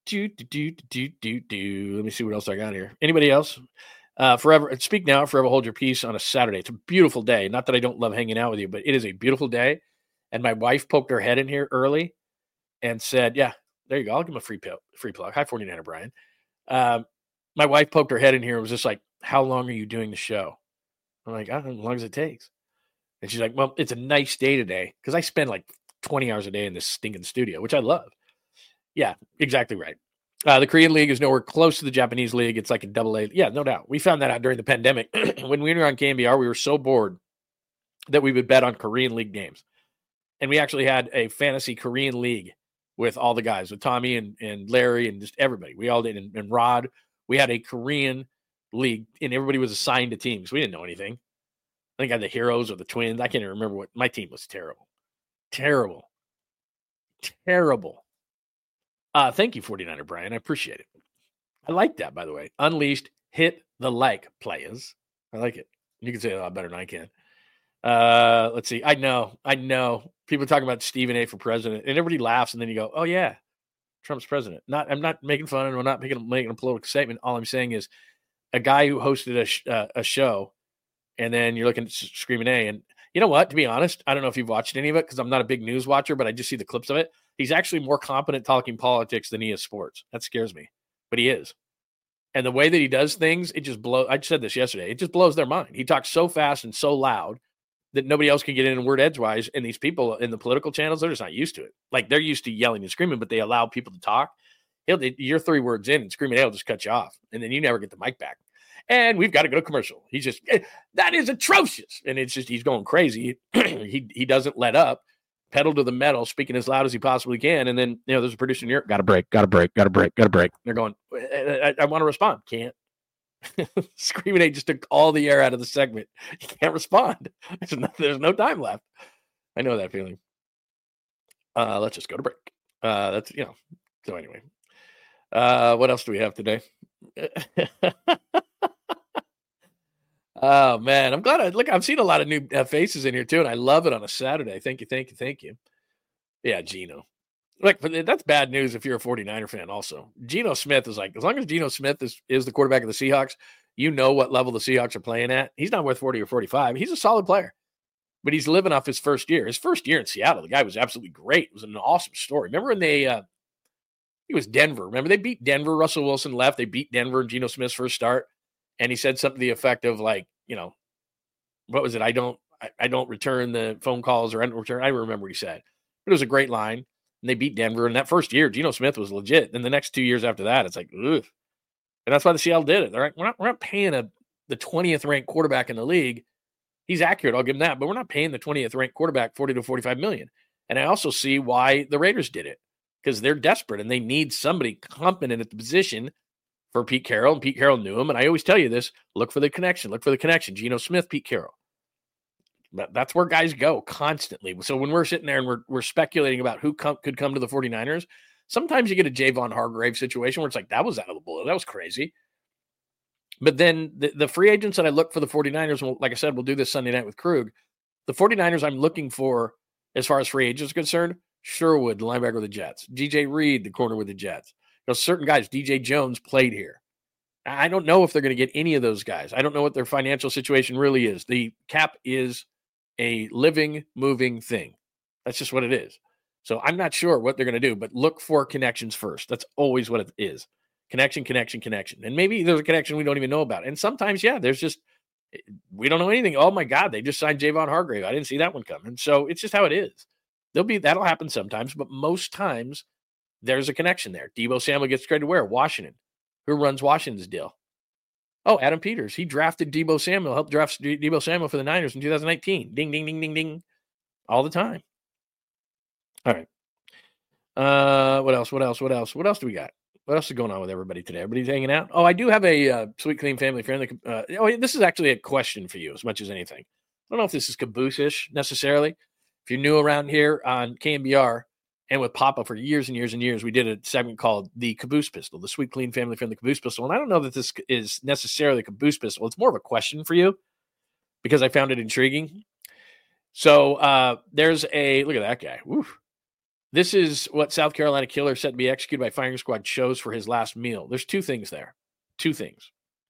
Let me see what else I got here. Anybody else? Forever speak now, forever hold your peace on a Saturday. It's a beautiful day. Not that I don't love hanging out with you, but it is a beautiful day. And my wife poked her head in here early and said, yeah, there you go. I'll give him a free plug. Hi, 49er Brian. My wife poked her head in here and was just like, how long are you doing the show? I'm like, I don't know, as long as it takes. And she's like, well, it's a nice day today because I spend like 20 hours a day in this stinking studio, which I love. Yeah, exactly right. The Korean League is nowhere close to the Japanese League. It's like a AA. Yeah, no doubt. We found that out during the pandemic. When we were on KNBR, we were so bored that we would bet on Korean League games. And we actually had a fantasy Korean League with all the guys, with Tommy and Larry and just everybody. We all did. And Rod, we had a Korean league, and everybody was assigned to teams. We didn't know anything. I think I had the Heroes or the Twins. I can't even remember what. My team was terrible. Terrible. Thank you, 49er Brian. I appreciate it. I like that, by the way. Unleashed, hit the like, players. I like it. You can say it a lot better than I can. Let's see. I know. People talking about Stephen A. for president, and everybody laughs, and then you go, oh, yeah, Trump's president. I'm not making fun, and I'm not making a political statement. All I'm saying is a guy who hosted a show, and then you're looking at Screaming A, and you know what? To be honest, I don't know if you've watched any of it because I'm not a big news watcher, but I just see the clips of it. He's actually more competent talking politics than he is sports. That scares me, but he is. And the way that he does things, it just blows. I said this yesterday. It just blows their mind. He talks so fast and so loud that nobody else can get in word edgewise. And these people in the political channels, they're just not used to it. Like they're used to yelling and screaming, but they allow people to talk. You're 3 words in and Screaming A will just cut you off. And then you never get the mic back. And we've got to go to commercial. He's just, that is atrocious. And it's just, he's going crazy. He doesn't let up, pedal to the metal, speaking as loud as he possibly can. And then, there's a producer in Europe, got to break. They're going, I want to respond. Can't. Screaming A just took all the air out of the segment. You can't respond. There's no time left. I know that feeling. Let's just go to break. That's, so anyway, what else do we have today? Oh man, I'm glad. I've seen a lot of new faces in here too, and I love it on a Saturday. Thank you. Yeah, Geno. That's bad news if you're a 49er fan. Also, Geno Smith is like, as long as Geno Smith is the quarterback of the Seahawks, you know what level the Seahawks are playing at. He's not worth 40 or 45. He's a solid player, but he's living off his first year. His first year in Seattle, the guy was absolutely great. It was an awesome story. Remember when it was Denver. Remember they beat Denver. Russell Wilson left. They beat Denver in Geno Smith's first start. And he said something to the effect of like, what was it? I don't return the phone calls or I don't remember what he said. But it was a great line. And they beat Denver. And that first year, Geno Smith was legit. And the next 2 years after that, it's like, ugh. And that's why the Seattle did it. They're like, we're not paying the 20th ranked quarterback in the league. He's accurate. I'll give him that. But we're not paying the 20th ranked quarterback 40 to 45 million. And I also see why the Raiders did it. Because they're desperate and they need somebody competent at the position for Pete Carroll, and Pete Carroll knew him. And I always tell you this, look for the connection. Geno Smith, Pete Carroll. That's where guys go constantly. So when we're sitting there and we're speculating about who could come to the 49ers, sometimes you get a Javon Hargrave situation where it's like, that was out of the blue. That was crazy. But then the free agents that I look for the 49ers, like I said, we'll do this Sunday night with Krug. The 49ers I'm looking for as far as free agents are concerned, Sherwood, the linebacker with the Jets. DJ Reed, the corner with the Jets. Certain guys, DJ Jones played here. I don't know if they're going to get any of those guys. I don't know what their financial situation really is. The cap is a living, moving thing. That's just what it is. So I'm not sure what they're going to do, but look for connections first. That's always what it is. Connection. And maybe there's a connection we don't even know about. And sometimes, there's just, we don't know anything. Oh my God, they just signed Javon Hargrave. I didn't see that one coming. So it's just how it is. That'll happen sometimes, but most times There's a connection there. Deebo Samuel gets traded where? Washington. Who runs Washington's deal? Oh, Adam Peters. He drafted Deebo Samuel, helped draft Deebo Samuel for the Niners in 2019. Ding, ding, ding, ding, ding. All the time. All right. What else? What else do we got? What else is going on with everybody today? Everybody's hanging out? Oh, I do have a Sweet Clean Family Friendly. This is actually a question for you as much as anything. I don't know if this is caboose-ish necessarily. If you're new around here on KNBR and with Papa for years and years and years, we did a segment called the Caboose Pistol, the Sweet Clean Family Friendly Caboose Pistol. And I don't know that this is necessarily a caboose pistol. It's more of a question for you because I found it intriguing. So there's look at that guy. Woof. This is what South Carolina killer said to be executed by firing squad chose for his last meal. There's two things there. Two things.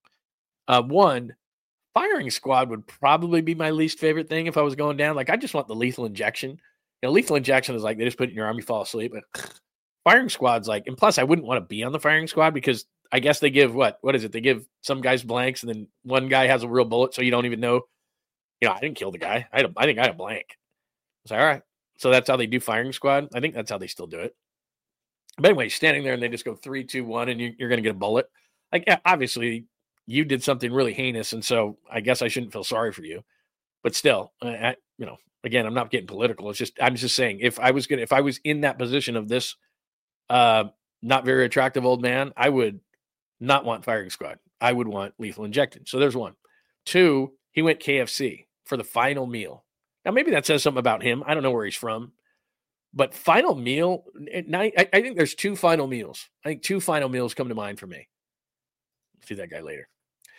One, firing squad would probably be my least favorite thing if I was going down. Like, I just want the lethal injection. Lethal injection is like they just put it in your arm, you fall asleep. But firing squad's like, and plus I wouldn't want to be on the firing squad because I guess they give what is it? They give some guys blanks and then one guy has a real bullet, so you don't even know. I didn't kill the guy. I think I had a blank. I was like, all right. So that's how they do firing squad. I think that's how they still do it. But anyway, standing there and they just go 3, 2, 1, and you're going to get a bullet. Like, yeah, obviously, you did something really heinous, and so I guess I shouldn't feel sorry for you. But still, again, I'm not getting political. I'm just saying, if I was in that position of this not very attractive old man, I would not want firing squad. I would want lethal injected. So there's one. Two, he went KFC for the final meal. Now, maybe that says something about him. I don't know where he's from. But final meal, I think there's two final meals. I think two final meals come to mind for me. See that guy later.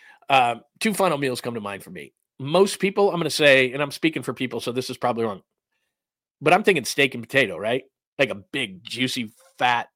Two final meals come to mind for me. Most people, I'm going to say, and I'm speaking for people, so this is probably wrong, but I'm thinking steak and potato, right? Like a big, juicy, fat,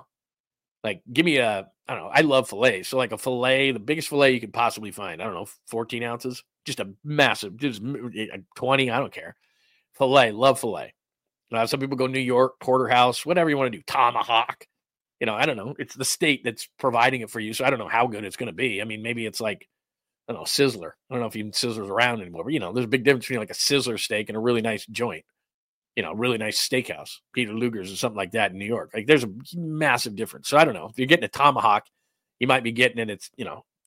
like give me I don't know. I love filet. So like a filet, the biggest filet you could possibly find. I don't know, 14 ounces. Just a massive, just 20, I don't care. Filet, love filet. Some people go New York, porterhouse, whatever you want to do, tomahawk. I don't know. It's the state that's providing it for you, so I don't know how good it's going to be. I mean, maybe it's like, I don't know, Sizzler. I don't know if even Sizzler's around anymore, but, there's a big difference between like a Sizzler steak and a really nice joint, really nice steakhouse, Peter Luger's or something like that in New York. Like, there's a massive difference. So I don't know. If you're getting a tomahawk, you might be getting it, it's,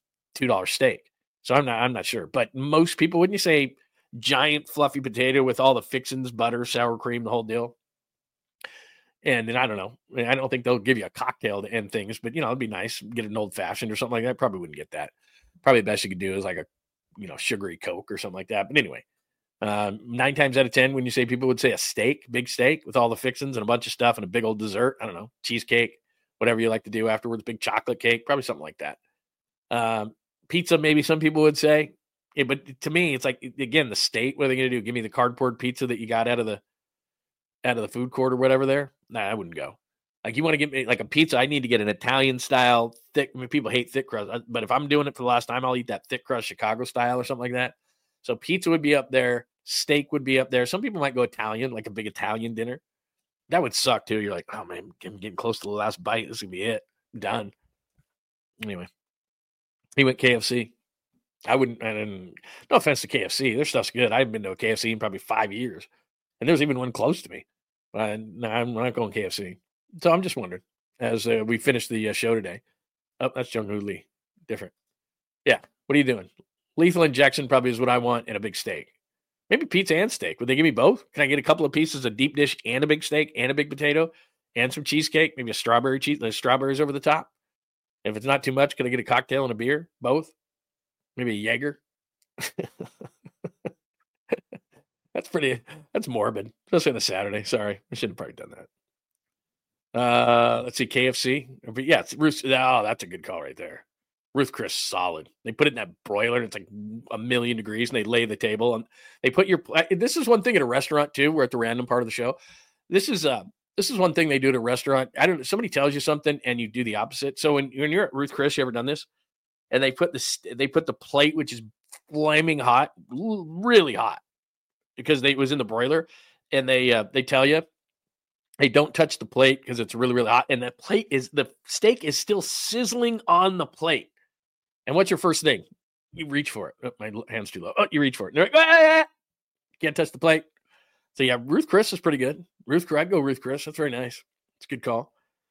$2 steak. So I'm not sure. But most people, wouldn't you say giant fluffy potato with all the fixings, butter, sour cream, the whole deal? And then I don't know. I don't think they'll give you a cocktail to end things, but it'd be nice. Get an old fashioned or something like that. Probably wouldn't get that. Probably the best you could do is like a sugary Coke or something like that. But anyway, 9 times out of 10, when you say people would say a steak, big steak with all the fixings and a bunch of stuff and a big old dessert, I don't know, cheesecake, whatever you like to do afterwards, big chocolate cake, probably something like that. Pizza, maybe some people would say. Yeah, but to me, it's like, again, the state, what are they going to do? Give me the cardboard pizza that you got out of the food court or whatever there? Nah, I wouldn't go. Like, you want to get me like a pizza, I need to get an Italian style thick. I mean, people hate thick crust, but if I'm doing it for the last time, I'll eat that thick crust Chicago style or something like that. So pizza would be up there. Steak would be up there. Some people might go Italian, like a big Italian dinner. That would suck too. You're like, oh man, I'm getting close to the last bite. This is going to be it. I'm done. Anyway, he went KFC. No offense to KFC. Their stuff's good. I haven't been to a KFC in probably 5 years. And there's even one close to me. No, I'm not going KFC. So I'm just wondering, as we finish the show today. Oh, that's Jung-Hoo Lee. Different. Yeah. What are you doing? Lethal injection probably is what I want, and a big steak. Maybe pizza and steak. Would they give me both? Can I get a couple of pieces of deep dish and a big steak and a big potato and some cheesecake? Maybe a strawberry cheese, the strawberries over the top. If it's not too much, can I get a cocktail and a beer? Both? Maybe a Jaeger? That's morbid, especially on a Saturday. Sorry, I should have probably done that. Let's see, KFC. Yeah, it's Ruth. Oh, that's a good call right there. Ruth Chris, solid. They put it in that broiler, and it's like 1,000,000 degrees, and they lay the table, and they put your. This is one thing at a restaurant too. We're at the random part of the show. This is one thing they do at a restaurant. I don't know. Somebody tells you something, and you do the opposite. So when you're at Ruth Chris, you ever done this? And they put the plate, which is flaming hot, really hot, because it was in the broiler, and they tell you, hey, don't touch the plate because it's really, really hot. And the steak is still sizzling on the plate. And what's your first thing? You reach for it. Oh, my hand's too low. Oh, you reach for it. Like, can't touch the plate. So yeah, Ruth Chris is pretty good. I'd go Ruth Chris. That's very nice. It's a good call.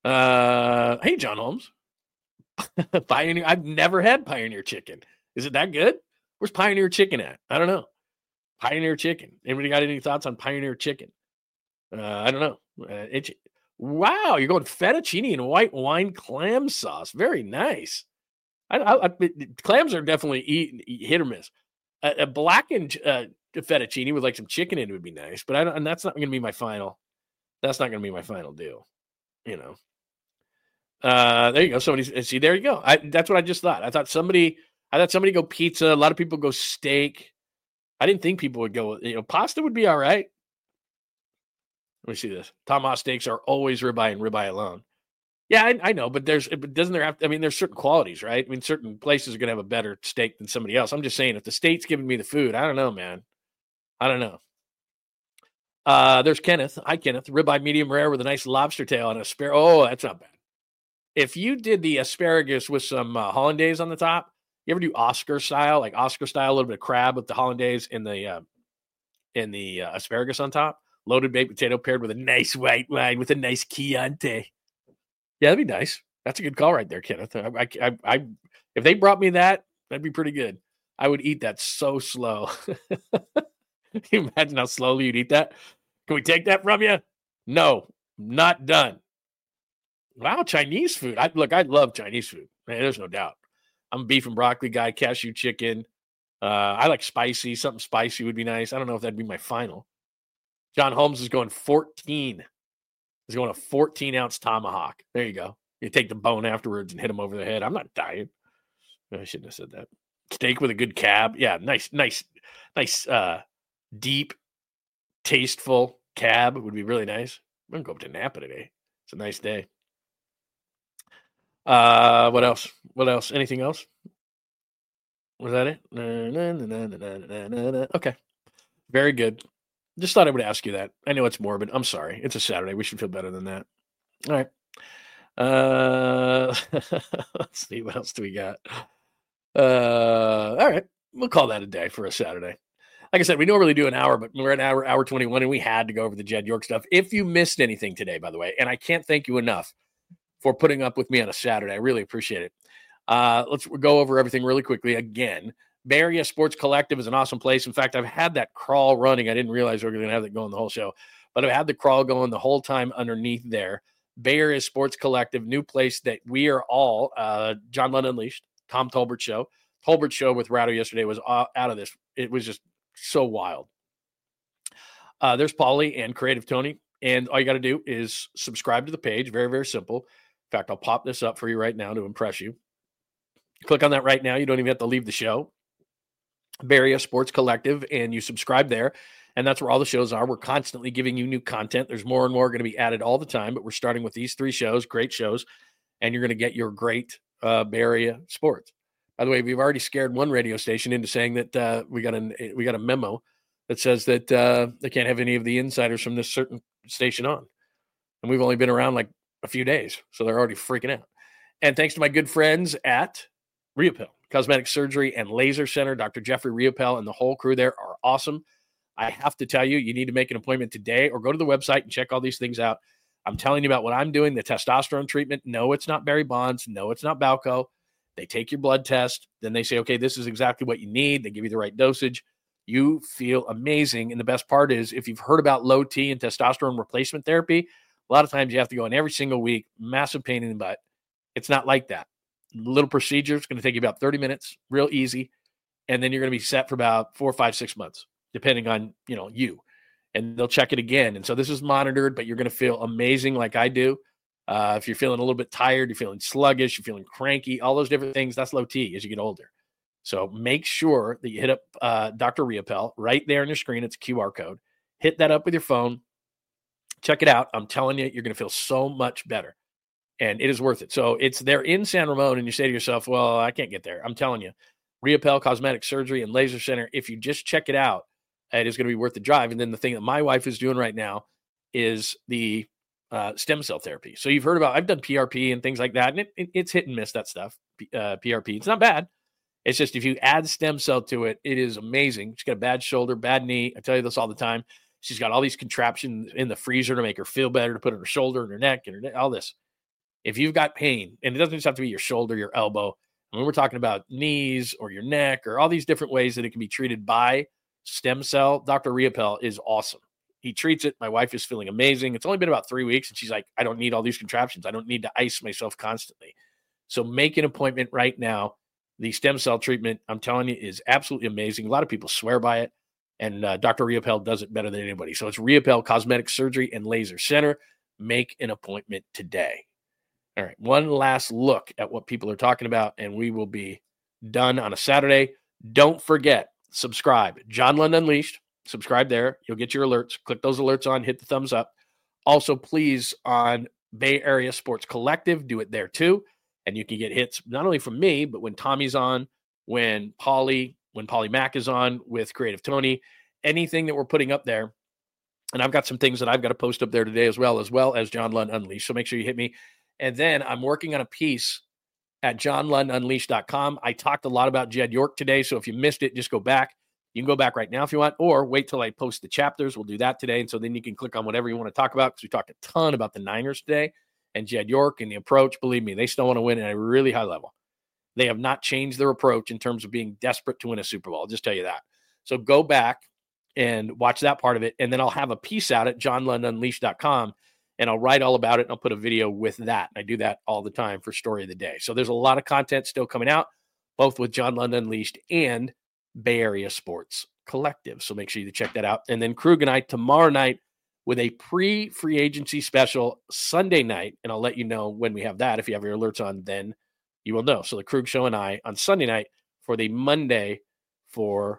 Hey, John Holmes. Pioneer. I've never had Pioneer chicken. Is it that good? Where's Pioneer chicken at? I don't know. Pioneer chicken. Anybody got any thoughts on Pioneer chicken? I don't know. Wow, you're going fettuccine and white wine clam sauce. Very nice. Clams are definitely hit or miss. A blackened fettuccine with like some chicken in it would be nice, but and that's not going to be my final. That's not going to be my final deal. You know. There you go. See, there you go. That's what I just thought. I thought somebody go pizza. A lot of people go steak. I didn't think people would go, pasta would be all right. Let me see this. Tomahawk steaks are always ribeye and ribeye alone. Yeah, I know, but there's certain qualities, right? I mean, certain places are going to have a better steak than somebody else. I'm just saying, if the state's giving me the food, I don't know, man. I don't know. There's Kenneth. Hi, Kenneth. Ribeye medium rare with a nice lobster tail and asparagus. Oh, that's not bad. If you did the asparagus with some hollandaise on the top, you ever do Oscar style, a little bit of crab with the hollandaise and the asparagus on top, loaded baked potato paired with a nice white wine with a nice Chianti. Yeah, that'd be nice. That's a good call right there, Kenneth. If they brought me that, that'd be pretty good. I would eat that so slow. Can you imagine how slowly you'd eat that? Can we take that from you? No, not done. Wow, Chinese food. I love Chinese food. Man, there's no doubt. I'm a beef and broccoli guy, cashew chicken. I like spicy. Something spicy would be nice. I don't know if that'd be my final. John Holmes is going 14. He's going a 14-ounce tomahawk. There you go. You take the bone afterwards and hit him over the head. I'm not dying. I shouldn't have said that. Steak with a good cab. Yeah, nice, deep, tasteful cab would be really nice. I'm going to go up to Napa today. It's a nice day. What else? Anything else? Was that it? Okay. Very good. Just thought I would ask you that. I know it's morbid. I'm sorry. It's a Saturday. We should feel better than that. All right. Let's see. What else do we got? All right. We'll call that a day for a Saturday. Like I said, we normally do an hour, but we're at hour 21, and we had to go over the Jed York stuff. If you missed anything today, by the way, and I can't thank you enough for putting up with me on a Saturday. I really appreciate it. Let's go over everything really quickly again. Bay Area Sports Collective is an awesome place. In fact, I've had that crawl running. I didn't realize we were going to have that going the whole show, but I've had the crawl going the whole time underneath there. Bay Area Sports Collective, new place that we are all, John Lund Unleashed, Tom Tolbert Show. Tolbert Show with Ratto yesterday was out of this. It was just so wild. There's Paulie and Creative Tony, and all you got to do is subscribe to the page. Very, very simple. In fact, I'll pop this up for you right now to impress you. Click on that right now. You don't even have to leave the show. Bay Area Sports Collective, and you subscribe there, and that's where all the shows are. We're constantly giving you new content. There's more and more going to be added all the time, but we're starting with these 3 shows, great shows, and you're going to get your great Bay Area sports. By the way, we've already scared one radio station into saying that we got a memo that says that they can't have any of the insiders from this certain station on, and we've only been around like a few days, so they're already freaking out. And thanks to my good friends at Riopel Cosmetic Surgery and Laser Center, Dr. Jeffrey Riopel and the whole crew there are awesome. I have to tell you, you need to make an appointment today or go to the website and check all these things out. I'm telling you about what I'm doing, the testosterone treatment. No, it's not Barry Bonds. No, it's not Balco. They take your blood test. Then they say, okay, this is exactly what you need. They give you the right dosage. You feel amazing. And the best part is, if you've heard about low T and testosterone replacement therapy, a lot of times you have to go in every single week, massive pain in the butt. It's not like that. Little procedure. It's going to take you about 30 minutes, real easy. And then you're going to be set for about 4, 5, 6 months, depending on, you. And they'll check it again. And so this is monitored, but you're going to feel amazing like I do. If you're feeling a little bit tired, you're feeling sluggish, you're feeling cranky, all those different things, that's low T as you get older. So make sure that you hit up Dr. Riopel right there on your screen. It's a QR code. Hit that up with your phone. Check it out. I'm telling you, you're going to feel so much better. And it is worth it. So they're in San Ramon, and you say to yourself, well, I can't get there. I'm telling you, Riopel Cosmetic Surgery and Laser Center, if you just check it out, it is going to be worth the drive. And then the thing that my wife is doing right now is the stem cell therapy. So you've heard about, I've done PRP and things like that, and it's hit and miss, that stuff, PRP. It's not bad. It's just if you add stem cell to it, it is amazing. She's got a bad shoulder, bad knee. I tell you this all the time. She's got all these contraptions in the freezer to make her feel better, to put on her shoulder and her neck and all this. If you've got pain, and it doesn't just have to be your shoulder, your elbow, when we're talking about knees or your neck or all these different ways that it can be treated by stem cell, Dr. Riopel is awesome. He treats it. My wife is feeling amazing. It's only been about 3 weeks, and she's like, I don't need all these contraptions. I don't need to ice myself constantly. So make an appointment right now. The stem cell treatment, I'm telling you, is absolutely amazing. A lot of people swear by it, and Dr. Riopel does it better than anybody. So it's Riopel Cosmetic Surgery and Laser Center. Make an appointment today. All right, one last look at what people are talking about, and we will be done on a Saturday. Don't forget, subscribe. John Lund Unleashed. Subscribe there. You'll get your alerts. Click those alerts on. Hit the thumbs up. Also, please, on Bay Area Sports Collective, do it there too. And you can get hits not only from me, but when Tommy's on, when Polly Mack is on with Creative Tony, anything that we're putting up there. And I've got some things that I've got to post up there today as well as John Lund Unleashed. So make sure you hit me. And then I'm working on a piece at johnlundunleashed.com. I talked a lot about Jed York today, so if you missed it, just go back. You can go back right now if you want, or wait till I post the chapters. We'll do that today, and so then you can click on whatever you want to talk about, because we talked a ton about the Niners today and Jed York and the approach. Believe me, they still want to win at a really high level. They have not changed their approach in terms of being desperate to win a Super Bowl. I'll just tell you that. So go back and watch that part of it, and then I'll have a piece out at johnlundunleashed.com, and I'll write all about it, and I'll put a video with that. I do that all the time for Story of the Day. So there's a lot of content still coming out, both with John Lund Unleashed and Bay Area Sports Collective. So make sure you check that out. And then Krug and I tomorrow night with a pre-free agency special Sunday night, and I'll let you know when we have that. If you have your alerts on, then you will know. So the Krug Show and I on Sunday night for the Monday for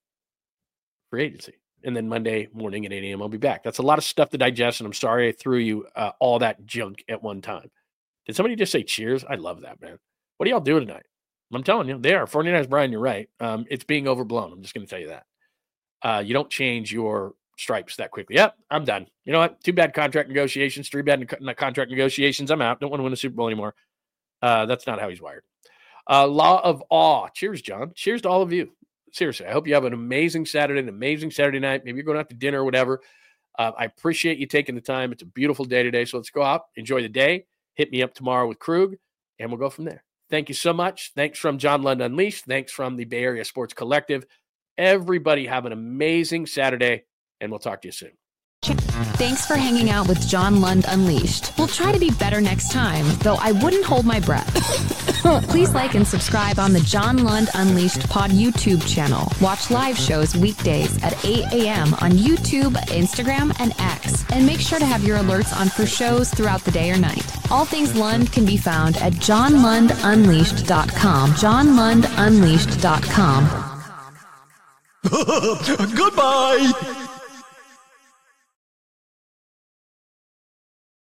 free agency. And then Monday morning at 8 a.m. I'll be back. That's a lot of stuff to digest, and I'm sorry I threw you all that junk at one time. Did somebody just say cheers? I love that, man. What are y'all doing tonight? I'm telling you, they are. 49ers, Brian, you're right. It's being overblown. I'm just going to tell you that. You don't change your stripes that quickly. Yep, I'm done. You know what? 2 bad contract negotiations, 3 bad contract negotiations. I'm out. Don't want to win a Super Bowl anymore. That's not how he's wired. Law of Awe. Cheers, John. Cheers to all of you. Seriously, I hope you have an amazing Saturday, night. Maybe you're going out to dinner or whatever. I appreciate you taking the time. It's a beautiful day today, so let's go out, enjoy the day. Hit me up tomorrow with Krug, and we'll go from there. Thank you so much. Thanks from John Lund Unleashed. Thanks from the Bay Area Sports Collective. Everybody have an amazing Saturday, and we'll talk to you soon. Thanks for hanging out with John Lund Unleashed. We'll try to be better next time, though I wouldn't hold my breath. Please like and subscribe on the John Lund Unleashed Pod YouTube channel. Watch live shows weekdays at 8 a.m. on YouTube, Instagram, and X. And make sure to have your alerts on for shows throughout the day or night. All things Lund can be found at johnlundunleashed.com. johnlundunleashed.com. Goodbye!